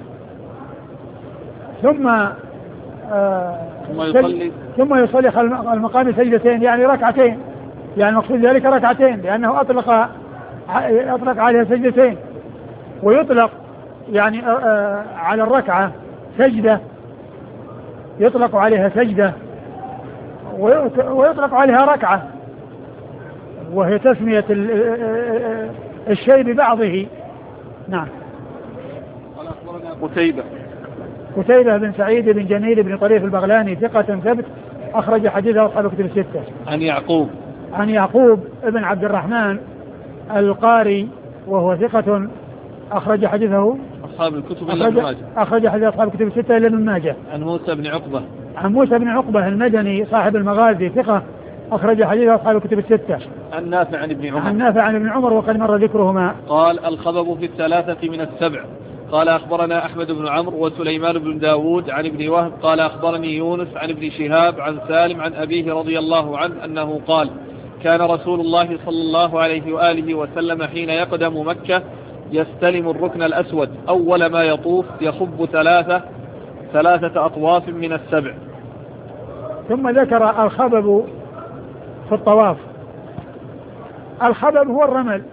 ثم آه ثم يصلي ثم يصلي خلف المقام سجدتين، يعني ركعتين، يعني مقصود ذلك ركعتين، لأنه أطلق أطلق عليها سجدتين، ويطلق يعني آه على الركعة سجدة، يطلق عليها سجدة ويطلق عليها ركعة، وهي تسمية الشيء ببعضه. نعم. قال أخبرنا قتيبة قتيبة بن سعيد بن جميل بن طريف البغلاني ثقة ثبت أخرج حديثه أصحاب الكتب الستة. عن يعقوب عن يعقوب بن عبد الرحمن القاري وهو ثقة أخرج حديثه أصحاب الكتب إلا ابن ماجه. أخرج حديث أصحاب الكتب الستة إلا ابن ماجه. عن موسى بن عقبة عن موسى بن عقبة المدني صاحب المغازي ثقة أخرج حديث أصحاب الكتب الستة. عن نافع عن ابن عمر عن نافع عن ابن عمر وقد مر ذكرهما. قال الخبب في الثلاثة من السبع. قال أخبرنا أحمد بن عمرو وسليمان بن داود عن ابن وهب قال أخبرني يونس عن ابن شهاب عن سالم عن أبيه رضي الله عنه أنه قال كان رسول الله صلى الله عليه وآله وسلم حين يقدم مكة يستلم الركن الأسود أول ما يطوف يخب ثلاثة ثلاثة أطواف من السبع. ثم ذكر الخبب في الطواف. الخبب هو الرمل،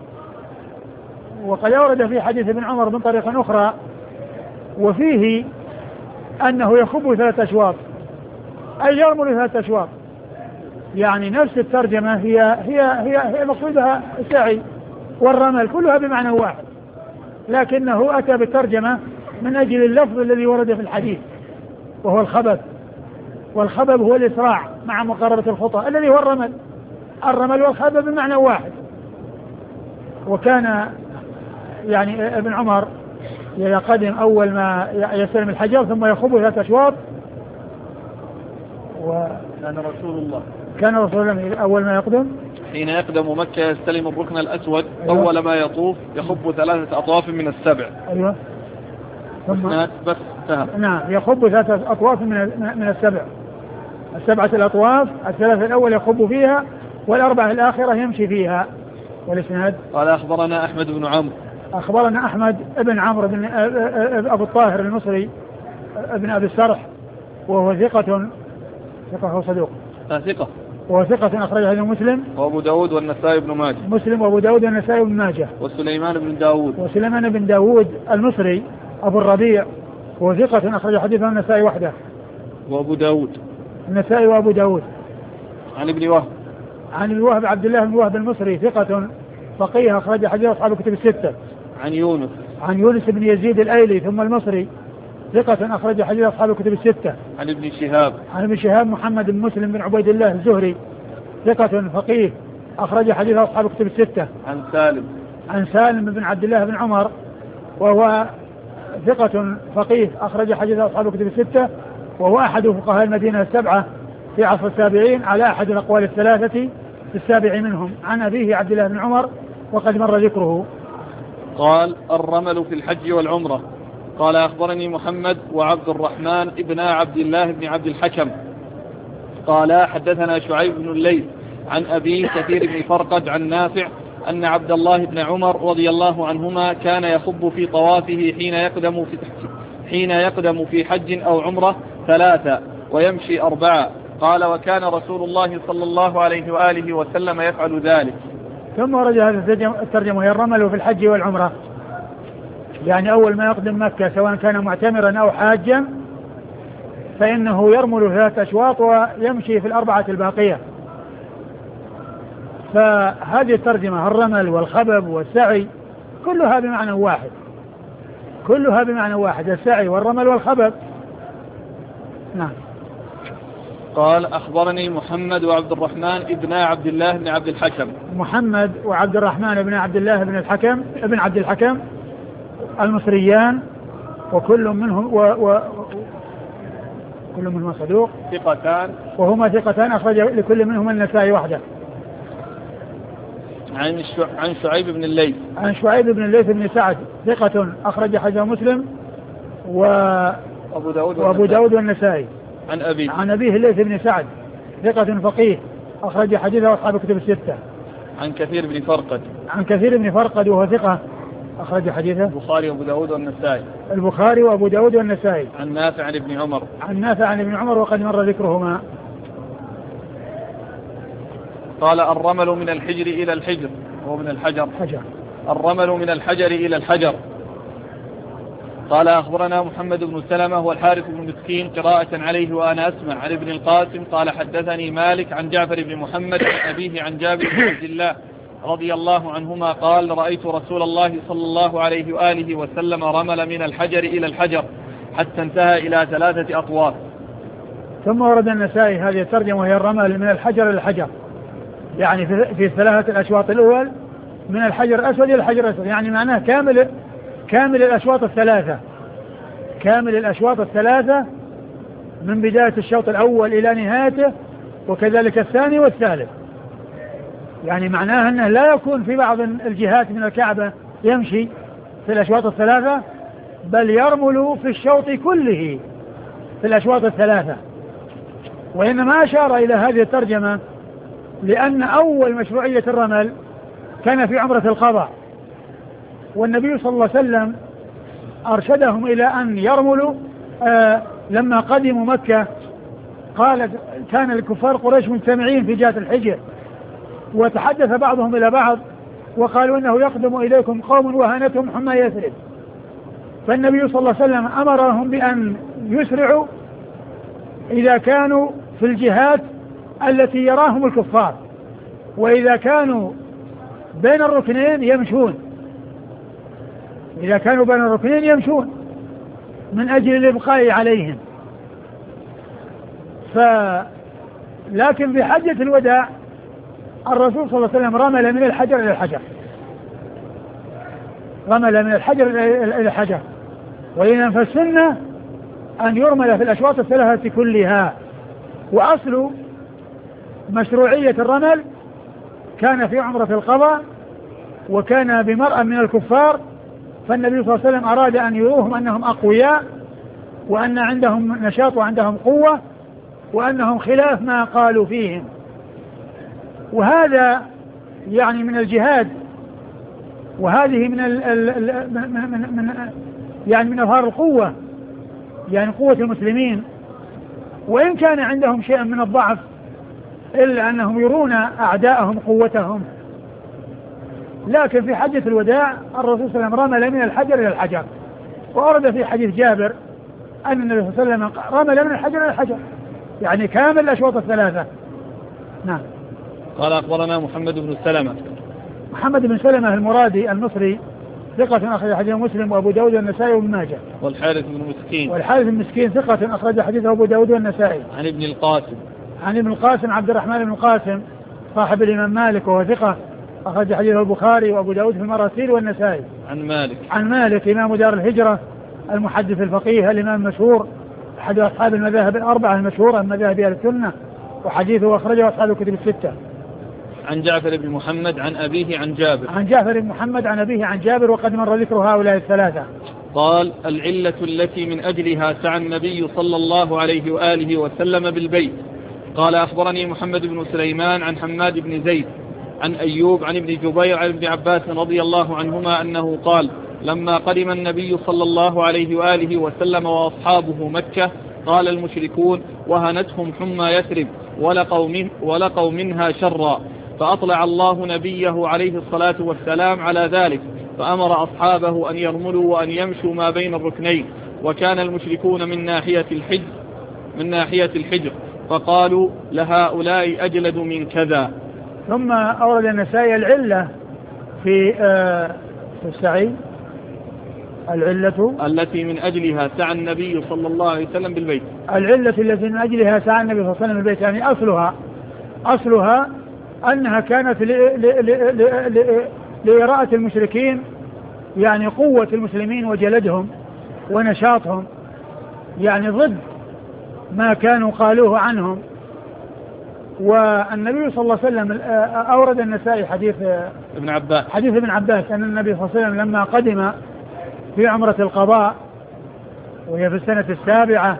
وقد أورد في حديث ابن عمر من طريق أخرى وفيه أنه يخب ثلاث أشواط أي يرمل ثلاث أشواط، يعني نفس الترجمة هي هي هي, هي مقصودها السعي والرمل كلها بمعنى واحد، لكنه أتى بالترجمة من أجل اللفظ الذي ورد في الحديث وهو الخبب. والخبب هو الإسراع مع مقاربة الخطى الذي هو الرمل. الرمل والخبب بمعنى واحد. وكان يعني ابن عمر يقدم أول ما يستلم الحجر ثم يخب ثلاث أشواط. وكان رسول الله كان رسول الله أول ما يقدم حين يقدم مكة يستلم الركن الأسود. أيوة. أول ما يطوف يخب ثلاثة أطواف من السبع. أيوة. ثم بس سهل. نعم يخب ثلاثة أطواف من من السبع. السبعة الأطواف الثلاثة الأول يخب فيها والأربعة الآخرة يمشي فيها. والإسناد قال أخبرنا أحمد بن عمرو أخبرنا أحمد بن عمرو بن أبو الطاهر المصري ابن أبي السرح وهو ثقة ثقة هو صدوق ثقة وهو ثقة أخرج حديث مسلم وأبو داود والنسائي بن ماجه. مسلم وأبو داود والنسائي بن ماجه. وسليمان بن داود. وسليمان بن داود المصري أبو الربيع وهو ثقة أخرج حديثه النسائي وحده. وأبو داود. النسائي وأبو داود. عن ابن وهب. عن ابن وهب عبد الله بن وهب المصري ثقة فقيه أخرج حديث أصحاب الكتب الستة. عن يونس. عن يونس بن يزيد الأيلي ثم المصري ثقة أخرج حديث أصحاب الكتب الستة. عن ابن شهاب. عن ابن شهاب محمد بن مسلم بن عبيد الله الزهري ثقة فقيه أخرج حديث أصحاب الكتب الستة. عن سالم. عن سالم بن عبد الله بن عمر وهو ثقة فقيه أخرج حديث أصحاب الكتب الستة وهو أحد فقهاء المدينة السبعة في عصر التابعين على أحد الأقوال الثلاثة في السابع منهم. عن أبيه عبد الله بن عمر وقد مر ذكره. قال الرمل في الحج والعمرة. قال أخبرني محمد وعبد الرحمن ابن عبد الله بن عبد الحكم قال حدثنا شعيب بن الليث عن أبي كثير بن فرقد عن نافع أن عبد الله بن عمر رضي الله عنهما كان يخب في طوافه حين يقدم في حين يقدم في حج أو عمرة ثلاثة ويمشي أربعة. قال وكان رسول الله صلى الله عليه وآله وسلم يفعل ذلك. ثم ورد هذا الترجمة هي الرمل في الحج والعمرة، يعني أول ما يقدم مكة سواء كان معتمرا أو حاجا فإنه يرمل ثلاث أشواط ويمشي في الأربعة الباقية. فهذه الترجمة الرمل والخبب والسعي كلها بمعنى واحد، كلها بمعنى واحد، السعي والرمل والخبب. نعم. قال أخبرني محمد وعبد الرحمن ابن عبد الله بن عبد الحكم. محمد وعبد الرحمن بن عبد الله بن الحكم ابن عبد الحكم المصريان وكل منهم و و كل منهم صدوق ثقتان وهما ثقتان أخرج لكل منهم النسائي وحده. عن عن شعيب بن الليث. عن شعيب بن الليث بن سعد ثقة أخرج حديث مسلم و أبو داود وأبو داود والنسائي. عن أبي عن أبيه الليث بن سعد ثقة فقيه أخرج حديثه أصحاب الكتب الستة. عن كثير بن فرقد. عن كثير بن فرقد وهو ثقة أخرج حديثه البخاري وأبو داود والنسائي. البخاري وأبو داود والنسائي. عن نافع عن ابن عمر. عن نافع عن ابن عمر وقد مر ذكرهما. قال الرمل من الحجر إلى الحجر هو من الحجر. حجر. الرمل من الحجر إلى الحجر. قال أخبرنا محمد بن سلمة والحارث بن مسكين قراءة عليه وأنا أسمع عن ابن القاسم قال حدثني مالك عن جعفر بن محمد عن أبيه عن جابر بن عبد الله رضي الله عنهما قال رأيت رسول الله صلى الله عليه وآله وسلم رمل من الحجر إلى الحجر حتى انتهى إلى ثلاثة أطواف. ثم ورد النسائي هذه الترجمة وهي الرمل من الحجر إلى الحجر، يعني في, في الثلاثة الأشواط الأول من الحجر الأسود إلى الحجر الأسود، يعني معناه كامل كامل الأشواط الثلاثة، كامل الأشواط الثلاثة من بداية الشوط الأول إلى نهايته وكذلك الثاني والثالث. يعني معناه أنه لا يكون في بعض الجهات من الكعبة يمشي في الأشواط الثلاثة، بل يرمل في الشوط كله في الأشواط الثلاثة. وإنما أشار إلى هذه الترجمة لأن أول مشروعية الرمل كان في عمرة القضاء، والنبي صلى الله عليه وسلم أرشدهم إلى أن يرملوا آه لما قدموا مكة. قال كان الكفار قريش مجتمعين في جهة الحجر، وتحدث بعضهم إلى بعض وقالوا إنه يقدم إليكم قوم وهنتهم حمى يثرب، فالنبي صلى الله عليه وسلم أمرهم بأن يسرعوا إذا كانوا في الجهات التي يراهم الكفار، وإذا كانوا بين الركنين يمشون، إذا كانوا بين الركنين يمشون من أجل الإبقاء عليهم. ف لكن في حجة الوداع الرسول صلى الله عليه وسلم رمل من الحجر إلى الحجر، رمل من الحجر إلى الحجر، وإن فالسنة أن يرمل في الأشواط الثلاثة كلها. وأصل مشروعية الرمل كان في عمرة القضاء، وكان بمرأة من الكفار، فالنبي صلى الله عليه وسلم أراد أن يروهم أنهم أقوياء وأن عندهم نشاط وعندهم قوة وأنهم خلاف ما قالوا فيهم. وهذا يعني من الجهاد، وهذه من ال ال من, من, من يعني من أظهار القوة، يعني قوة المسلمين، وإن كان عندهم شيء من الضعف إلا أنهم يرون أعداءهم قوتهم. لكن في حجة الوداع الرسول صلى الله عليه وسلم رمل من الحجر إلى الحجر. وورد في حديث جابر أن النبي صلى الله عليه وسلم رمل من الحجر إلى الحجر، يعني كامل الأشواط الثلاثة. نعم. قال أخبرنا محمد بن سلمة. محمد بن سلمة المرادي المصري ثقة أخرج حديثه مسلم وأبو داود والنسائي وابن ماجه. والحارث بن مسكين. والحارث بن مسكين ثقة أخرج حديثه أبو داود والنسائي. عن ابن القاسم. عن ابن القاسم عبد الرحمن بن القاسم صاحب الإمام مالك وهو ثقة أخرج حديثه البخاري وأبو داود في المراسيل والنسائي. عن مالك. عن مالك إمام دار الهجرة المحدث الفقيه الإمام المشهور أحد أصحاب المذاهب الأربعة المشهورة من مذاهب أهل السنة، وحديثه أخرجه أصحاب الكتب الستة. عن جعفر بن محمد عن أبيه عن جابر. عن جعفر بن محمد عن أبيه عن جابر وقد مر ذكر هؤلاء الثلاثة. قال: العلة التي من أجلها سعى النبي صلى الله عليه وآله وسلم بالبيت. قال: أخبرني محمد بن سليمان عن حماد بن زيد عن أيوب عن ابن جبير عن ابن عباس رضي الله عنهما أنه قال: لما قدم النبي صلى الله عليه وآله وسلم وأصحابه مكة قال المشركون: وهنتهم حمى يثرب ولقوا, من ولقوا منها شرا، فأطلع الله نبيه عليه الصلاة والسلام على ذلك، فأمر أصحابه أن يرملوا وأن يمشوا ما بين الركنين، وكان المشركون من ناحية الحجر من ناحية الحجر فقالوا: لهؤلاء أجلد من كذا. ثم أورد النسائي العلة في آه في السعي، العلة التي من أجلها سعى النبي صلى الله عليه وسلم بالبيت. العلة التي من أجلها سعى النبي صلى الله عليه وسلم بالبيت، يعني أصلها أصلها أنها كانت لإراءة المشركين يعني قوة المسلمين وجلدهم ونشاطهم، يعني ضد ما كانوا قالوه عنهم. والنبي صلى الله عليه وسلم أورد النسائي حديث ابن عباس حديث ابن عباس أن النبي صلى الله عليه وسلم لما قدم في عمرة القضاء وهي في السنة السابعة،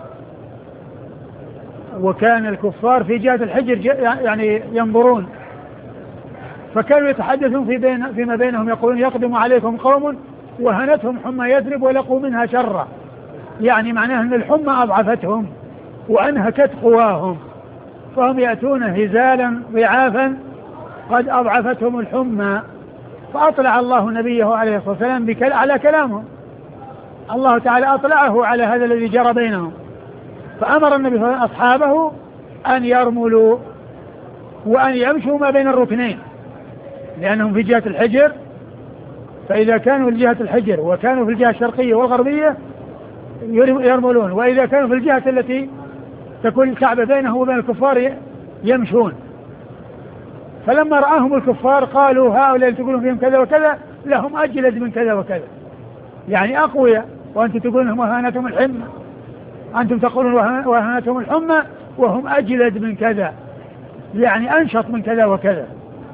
وكان الكفار في جهة الحجر يعني ينظرون، فكانوا يتحدثون في بين فيما بينهم يقولون: يقدم عليكم قوم وهنتهم حمى يثرب ولقوا منها شرا، يعني معناه أن الحمى أضعفتهم وأنهكت قواهم، فهم يأتون هزالا ضعافا قد أضعفتهم الحمى. فأطلع الله نبيه عليه الصلاة والسلام على كلامهم، الله تعالى أطلعه على هذا الذي جرى بينهم، فأمر النبي صلى الله عليه وسلم أصحابه أن يرملوا وأن يمشوا ما بين الركنين، لأنهم في جهة الحجر، فإذا كانوا في جهة الحجر وكانوا في الجهة الشرقية والغربية يرملون، وإذا كانوا في الجهة التي تكون الكعبة بينهم وبين الكفار يمشون. فلما رآهم الكفار قالوا: هؤلاء اللي تقولون فيهم كذا وكذا لهم أجلد من كذا وكذا، يعني أقوياء، وأنتم تقولون وهانتهم الحمى، أنتم تقولون وهانتهم الحمى وهم أجلد من كذا، يعني أنشط من كذا وكذا.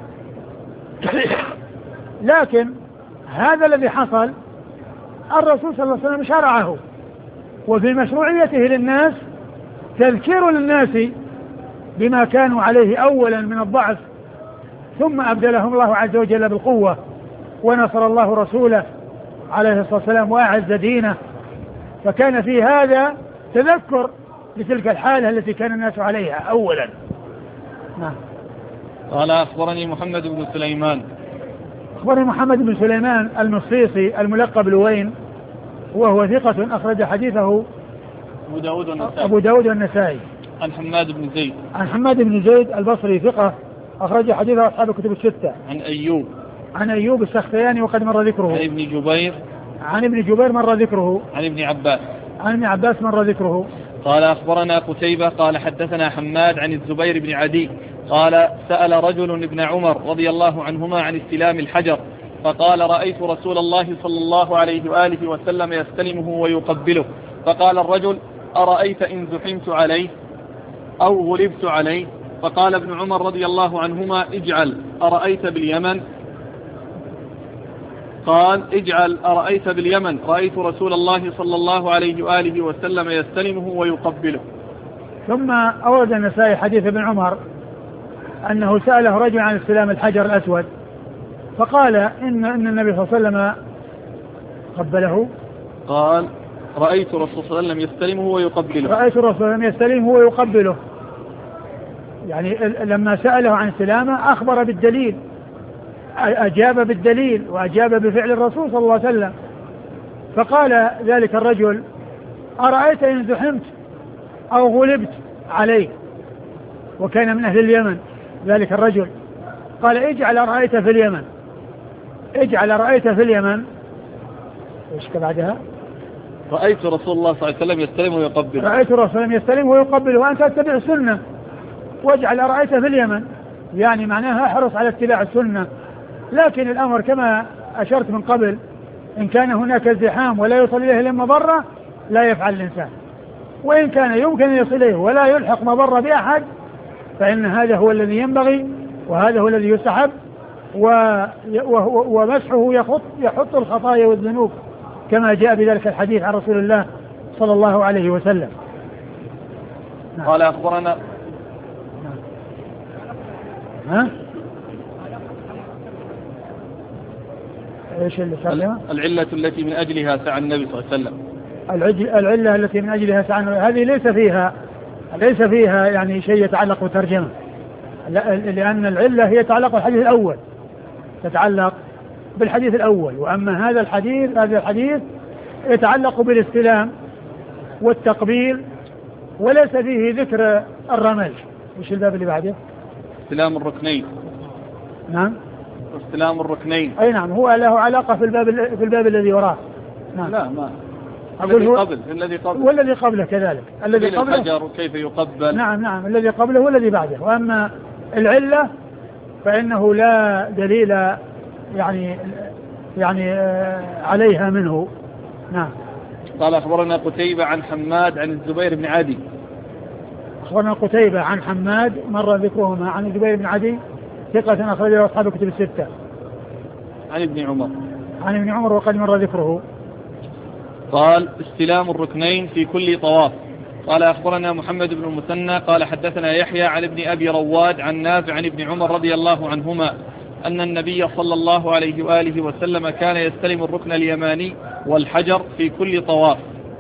لكن هذا الذي حصل الرسول صلى الله عليه وسلم شرعه، وفي مشروعيته للناس تذكير للناس بما كانوا عليه أولا من الضعف، ثم أبدلهم الله عز وجل بالقوة، ونصر الله رسوله عليه الصلاة والسلام وأعز دينه، فكان في هذا تذكر لتلك الحالة التي كان الناس عليها أولا. نعم. قال: أخبرني محمد بن سليمان. أخبرني محمد بن سليمان المصيصي الملقب لوين، وهو ثقة أخرج حديثه أبو داود والنسائي. أبو داود والنسائي. عن حماد بن زيد. عن حماد بن زيد البصري ثقة أخرج حديثه أصحاب الكتب الستة. عن أيوب. عن أيوب السختياني وقد مر ذكره. عن ابن جبير. عن ابن جبير مر ذكره. عن ابن عباس. عن ابن عباس مر ذكره. قال: أخبرنا قتيبة قال حدثنا حماد عن الزبير بن عدي قال: سأل رجل ابن عمر رضي الله عنهما عن استلام الحجر، فقال: رأيت رسول الله صلى الله عليه وآله وسلم يستلمه ويقبله، فقال الرجل: أرأيت إن زحمت عليه أو غلبت عليه؟ فقال ابن عمر رضي الله عنهما: اجعل أرأيت باليمن؟ قال: اجعل أرأيت باليمن، رأيت رسول الله صلى الله عليه وآله وسلم يستلمه ويقبله. ثم أورد النسائي حديث ابن عمر أنه سأله رجل عن استلام الحجر الأسود، فقال إن, إن النبي صلى الله عليه وسلم قبله. قال: رأيت الرسول صلى الله عليه وسلم يستلمه ويقبله. رأيت الرسول صلى الله عليه وسلم يستلمه ويقبله، يعني لما سأله عن السلامة أخبر بالدليل، أجاب بالدليل وأجاب بفعل الرسول صلى الله عليه وسلم. فقال ذلك الرجل: أرأيت إن زحمت أو غلبت عليه؟ وكان من أهل اليمن ذلك الرجل. قال: اجعل رأيت في اليمن، اجعل رأيت في اليمن. ايش بعدها؟ رأيت رسول الله صلى الله عليه وسلم يستلم ويقبل. رأيت رسول الله يستلم ويقبل وأنت تتبع السنة. واجعل رأيت في اليمن، يعني معناها احرص على اتباع السنة. لكن الأمر كما أشرت من قبل، إن كان هناك ازدحام ولا يصل إليه إلا مضرة لا يفعل الإنسان، وإن كان يمكن أن يصل إليه ولا يلحق مضرة بأحد فإن هذا هو الذي ينبغي وهذا هو الذي يستحب. ومسحه يحط, يحط الخطايا والذنوب كما جاء بذلك الحديث عن رسول الله صلى الله عليه وسلم. نعم. قال أخبرنا ها؟ ايش اللي سلمه؟ العلة التي من أجلها سعى النبي صلى الله عليه وسلم. العلة التي من أجلها سعى النبي، هذه ليس فيها ليس فيها يعني شيء يتعلق بالترجمة، لأن العلة هي تتعلق بالحديث الأول، تتعلق بالحديث الأول. وأما هذا الحديث هذا الحديث يتعلق بالاستلام والتقبيل وليس فيه ذكر الرمل. وش الباب اللي بعده؟ استلام الركنين. نعم، استلام الركنين. أي نعم، هو له علاقة في الباب في الباب الذي وراه. نعم. لا ما الذي قبل الذي قبل والذي قبله كذلك، الذي قبله الحجر كيف يقبل. نعم نعم، الذي قبله والذي بعده. وأما العلة فإنه لا دليل يعني يعني عليها منه. نعم. قال أخبرنا قتيبة عن حماد عن الزبير بن عدي. أخبرنا قتيبة عن حماد مر ذكرهما عن الزبير بن عدي ثقة أخرجه أصحاب الكتب الستة. عن ابن عمر عن ابن عمر وقد مر ذكره. قال: استلام الركنين في كل طواف. قال أخبرنا محمد بن المثنى قال حدثنا يحيى عن ابن أبي رواد عن نافع عن ابن عمر رضي الله عنهما أن النبي صلى الله عليه وآله وسلم كان يستلم الركن اليماني والحجر في كل طواف.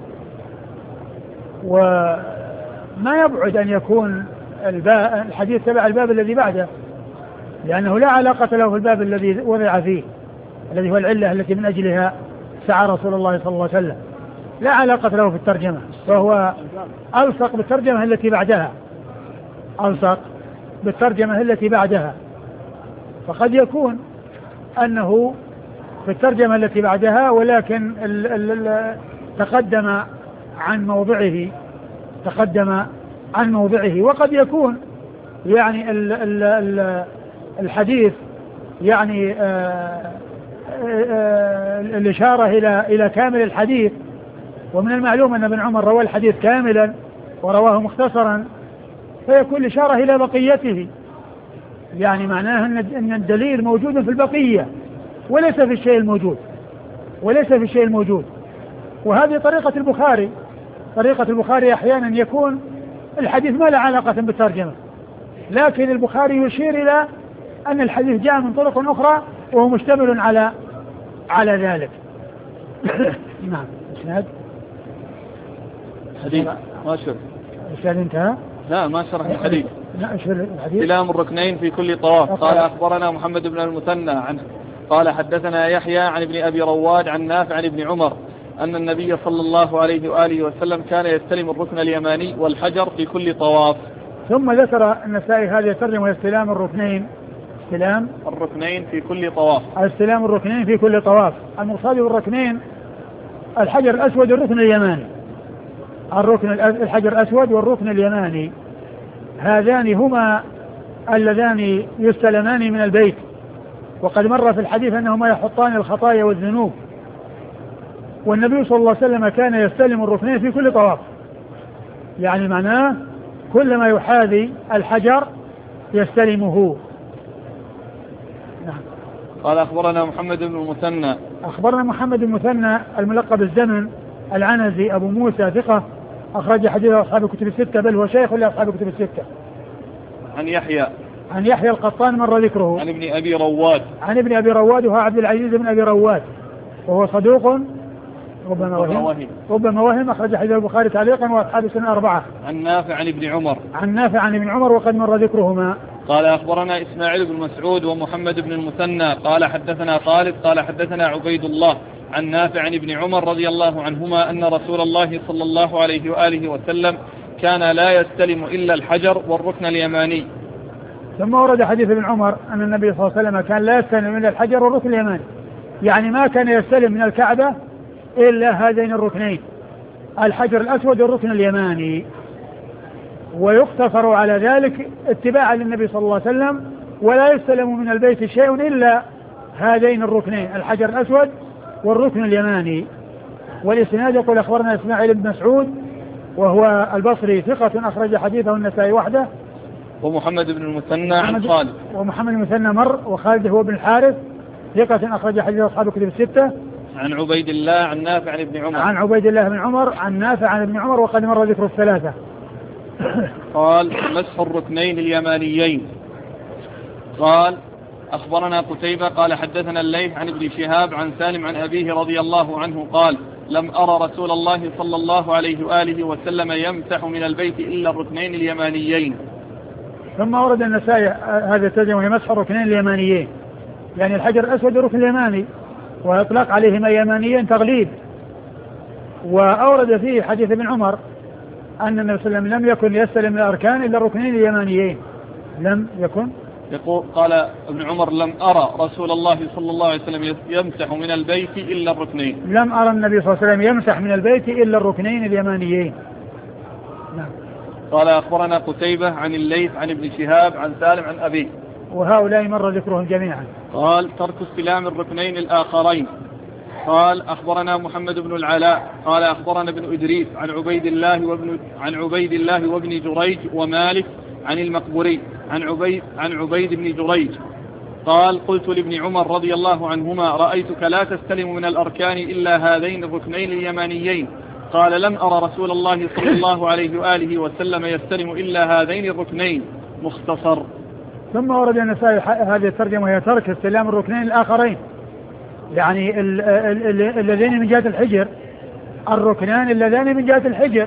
وما يبعد أن يكون الحديث تبع الباب الذي بعده، لأنه لا علاقة له في الباب الذي وضع فيه الذي هو العلة التي من أجلها سعى رسول الله صلى الله عليه وسلم، لا علاقة له في الترجمة، فهو ألصق بالترجمة التي بعدها ألصق بالترجمة التي بعدها. فقد يكون أنه في الترجمة التي بعدها ولكن ال ال ال تقدم عن موضعه تقدم عن موضعه وقد يكون يعني ال ال ال الحديث يعني آآ آآ الإشارة إلى إلى كامل الحديث. ومن المعلوم أن ابن عمر روى الحديث كاملا ورواه مختصرا، فيكون الإشارة إلى بقيته، يعني معناه أن الدليل موجود في البقية وليس في الشيء الموجود وليس في الشيء الموجود. وهذه طريقة البخاري. طريقة البخاري أحيانا يكون الحديث ما له علاقة بالترجمة، لكن البخاري يشير إلى أن الحديث جاء من طرق أخرى وهو مشتمل على على ذلك. نعم. اسناد حديث ما شرح. اسناد انتهى؟ لا ما شرح الحديث. لا اشرح الحديث. استلام الركنين في كل طواف. قال أخبرنا محمد بن المثنى عنه قال حدثنا يحيى عن ابن أبي رواد عن نافع عن ابن عمر أن النبي صلى الله عليه وآله وسلم كان يستلم الركن اليماني والحجر في كل طواف. ثم ذكر النسائي هذه الترجمة استلام الركنين استلام الركنين في كل طواف. استلام الركنين في كل طواف. المقصود بالركنين الحجر الأسود والركن اليماني. الركن الحجر الأسود والركن اليماني هذان هما اللذان يستلمان من البيت، وقد مر في الحديث أنهما يحطان الخطايا والذنوب. والنبي صلى الله عليه وسلم كان يستلم الركنين في كل طواف، يعني معناه كلما يحاذي الحجر يستلمه. نعم. قال أخبرنا محمد بن المثنى. أخبرنا محمد بن المثنى الملقب الزمن العنزي أبو موسى ثقة أخرج حديث أصحاب الكتب الستة، بل هو شيخ لأصحاب الكتب الستة. عن يحيى عن يحيى القطان مر ذكره. عن ابن أبي رواد عن ابن أبي رواد وهو عبد العزيز بن أبي رواد، وهو صدوق ربما وهم ربما وهم أخرج حديث البخاري تعليقا وأصحاب السنة أربعة. عن نافع عن ابن عمر. عن نافع عن ابن عمر وقد مر ذكرهما. قال أخبرنا إسماعيل بن مسعود ومحمد بن المثنى قال حدثنا خالد قال حدثنا عبيد الله عن نافع عن ابن عمر رضي الله عنهما أن رسول الله صلى الله عليه وآله وسلم كان لا يستلم إلا الحجر والركن اليماني. ثم ورد حديث ابن عمر أن النبي صلى الله عليه وسلم كان لا يستلم إلا الحجر والركن اليماني، يعني ما كان يستلم من الكعبة إلا هذين الركنين، الحجر الأسود والركن اليماني، ويقتصر على ذلك اتباعا للنبي صلى الله عليه وسلم، ولا يستلم من البيت شيء إلا هذين الركنين، الحجر الأسود والركن اليماني. والإسناد يقول أخبرنا إسماعيل بن مسعود وهو البصري ثقة أخرج حديثه النسائي وحده. ومحمد بن المثنى عن خالد. ومحمد بن المثنى مر، وخالد هو بن الحارث ثقة أخرج حديث أصحاب الكتب الستة. عن عبيد الله عن نافع عن ابن عمر. عن عبيد الله بن عمر عن نافع عن ابن عمر وقد مر ذكر الثلاثة. قال مسح الركنين اليمانيين. قال أخبرنا قتيبة قال حدثنا الليث عن ابن شهاب عن سالم عن أبيه رضي الله عنه قال لم أرى رسول الله صلى الله عليه وآله وسلم يمسح من البيت إلا الركنين اليمانيين. ثم ورد النسائي هذا الترجمة وهي مسح الركنين اليمانيين، يعني الحجر الأسود والركن اليماني، وإطلاق عليهما يمانيين تغليب. وأورد فيه حديث ابن عمر أن النبي صلى الله عليه وسلم لم يكن يستلم من الأركان إلا الركنين اليمانيين. لم يكن يقول قال ابن عمر لم أرى رسول الله صلى الله عليه وسلم يمسح من البيت إلا الركنين. لم أرى النبي صلى الله عليه وسلم يمسح من البيت إلا الركنين اليمانيين. نعم. قال أخبرنا قتيبة عن الليث عن ابن شهاب عن سالم عن أبيه. وهؤلاء مر ذكرهم جميعا. قال ترك استلام الركنين الآخرين. قال أخبرنا محمد بن العلاء قال أخبرنا ابن إدريس عن عبيد الله وابن عن عبيد الله وابن جريج ومالك عن المقبوري عن عبيد عن عبيد بن جريج قال قلت لابن عمر رضي الله عنهما رأيتك لا تستلم من الأركان إلا هذين الركنين اليمانيين. قال لم أرى رسول الله صلى الله عليه وآله وسلم يستلم إلا هذين الركنين. مختصر. ثم ورد النسائي هذه الترجمة وهي ترك استلام الركنين الآخرين، يعني اللذين من جهة الحجر، الركنان اللذان من جهة الحجر.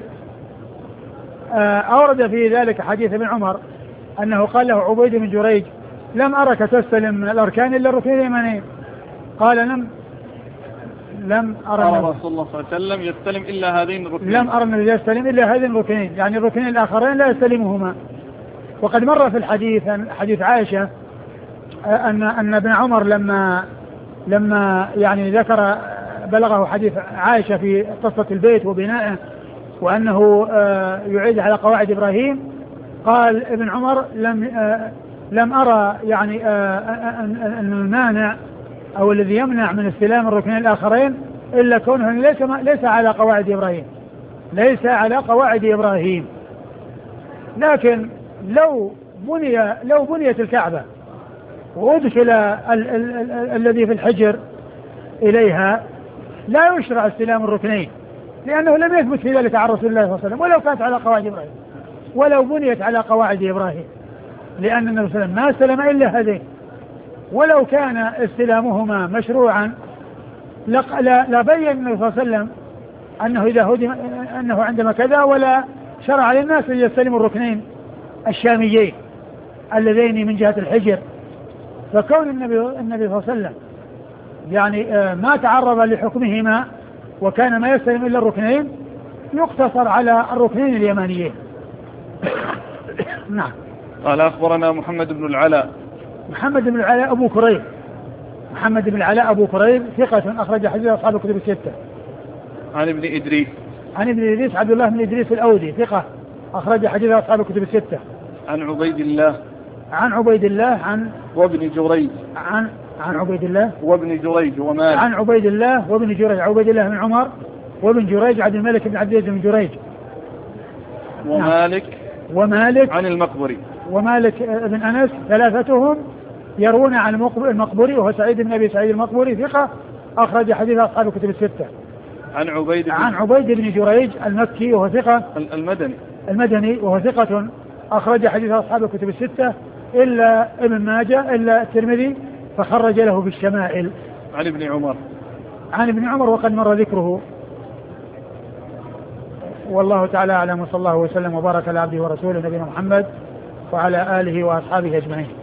أورد في ذلك حديث ابن عمر أنه قال له عبيد بن جريج لم أرك تستلم من الأركان إلا الركنين اليمانيين. قال لم لم أرى رسول الله صلى الله عليه وسلم يستلم إلا هذين الركنين. لم أرى النبي يستلم إلا هذين الركنين، يعني الركنين الآخرين لا يستلمهما. وقد مر في الحديث حديث عائشة أن أن ابن عمر لما لما يعني ذكر بلغه حديث عائشة في قصة البيت وبنائه وأنه يعيد على قواعد إبراهيم، قال ابن عمر لم لم أرى يعني أن المانع أو الذي يمنع من استلام الركنين الآخرين إلا كونه ليس ليس على قواعد إبراهيم، ليس على قواعد إبراهيم. لكن لو بني لو بنيت الكعبة وأدخل الذي في الحجر إليها لا يشرع استلام الركنين، لأنه لم يثبت في ذلك عن رسول الله صلى الله عليه وسلم، ولو كانت على قواعد إبراهيم، ولو بنيت على قواعد إبراهيم، لأن النبي صلى الله عليه وسلم ما استلم إلا هذين. ولو كان استلامهما مشروعا لبين النبي صلى الله عليه وسلم أنه إذا هدم أنه عندما كذا، ولا شرع للناس أن يستلموا الركنين الشاميين اللذين من جهة الحجر. فكون النبي النبي صلى الله عليه وسلم يعني ما تعرض لحكمهما وكان ما يستلم إلا الركنين يقتصر على الركنين اليمانيين. نعم. قال أخبرنا محمد بن العلاء. محمد بن العلاء أبو كريب محمد بن العلاء أبو كريب ثقة أخرج حديث أصحاب الكتب الستة. عن ابن إدريس عن ابن إدريس عبد الله بن إدريس الأودي ثقة أخرج حديث أصحاب الكتب الستة. عن عبيد الله عن عبيد الله عن وابن جريج عن عن عبيد الله وابن جريج ومالك عن عبيد الله وابن جريج عبيد الله بن عمر وابن جريج عبد الملك بن عبد العزيز بن جريج ومالك ومالك عن المقبري ومالك بن أنس ثلاثتهم يروون عن المقبري وهو سعيد بن أبي سعيد المقبري ثقة أخرج حديث أصحاب الكتب الستة. عن عبيد عن عبيد بن جريج المكي وهو ثقة المدني المدني وهو ثقة أخرج حديث أصحاب الكتب الستة إلا ابن ماجه إلا الترمذي فخرج له في الشمائل. عن ابن عمر عن ابن عمر وقد مر ذكره. والله تعالى أعلم، وصلى الله وسلم وبارك على عبده ورسوله نبينا محمد وعلى آله وأصحابه أجمعين.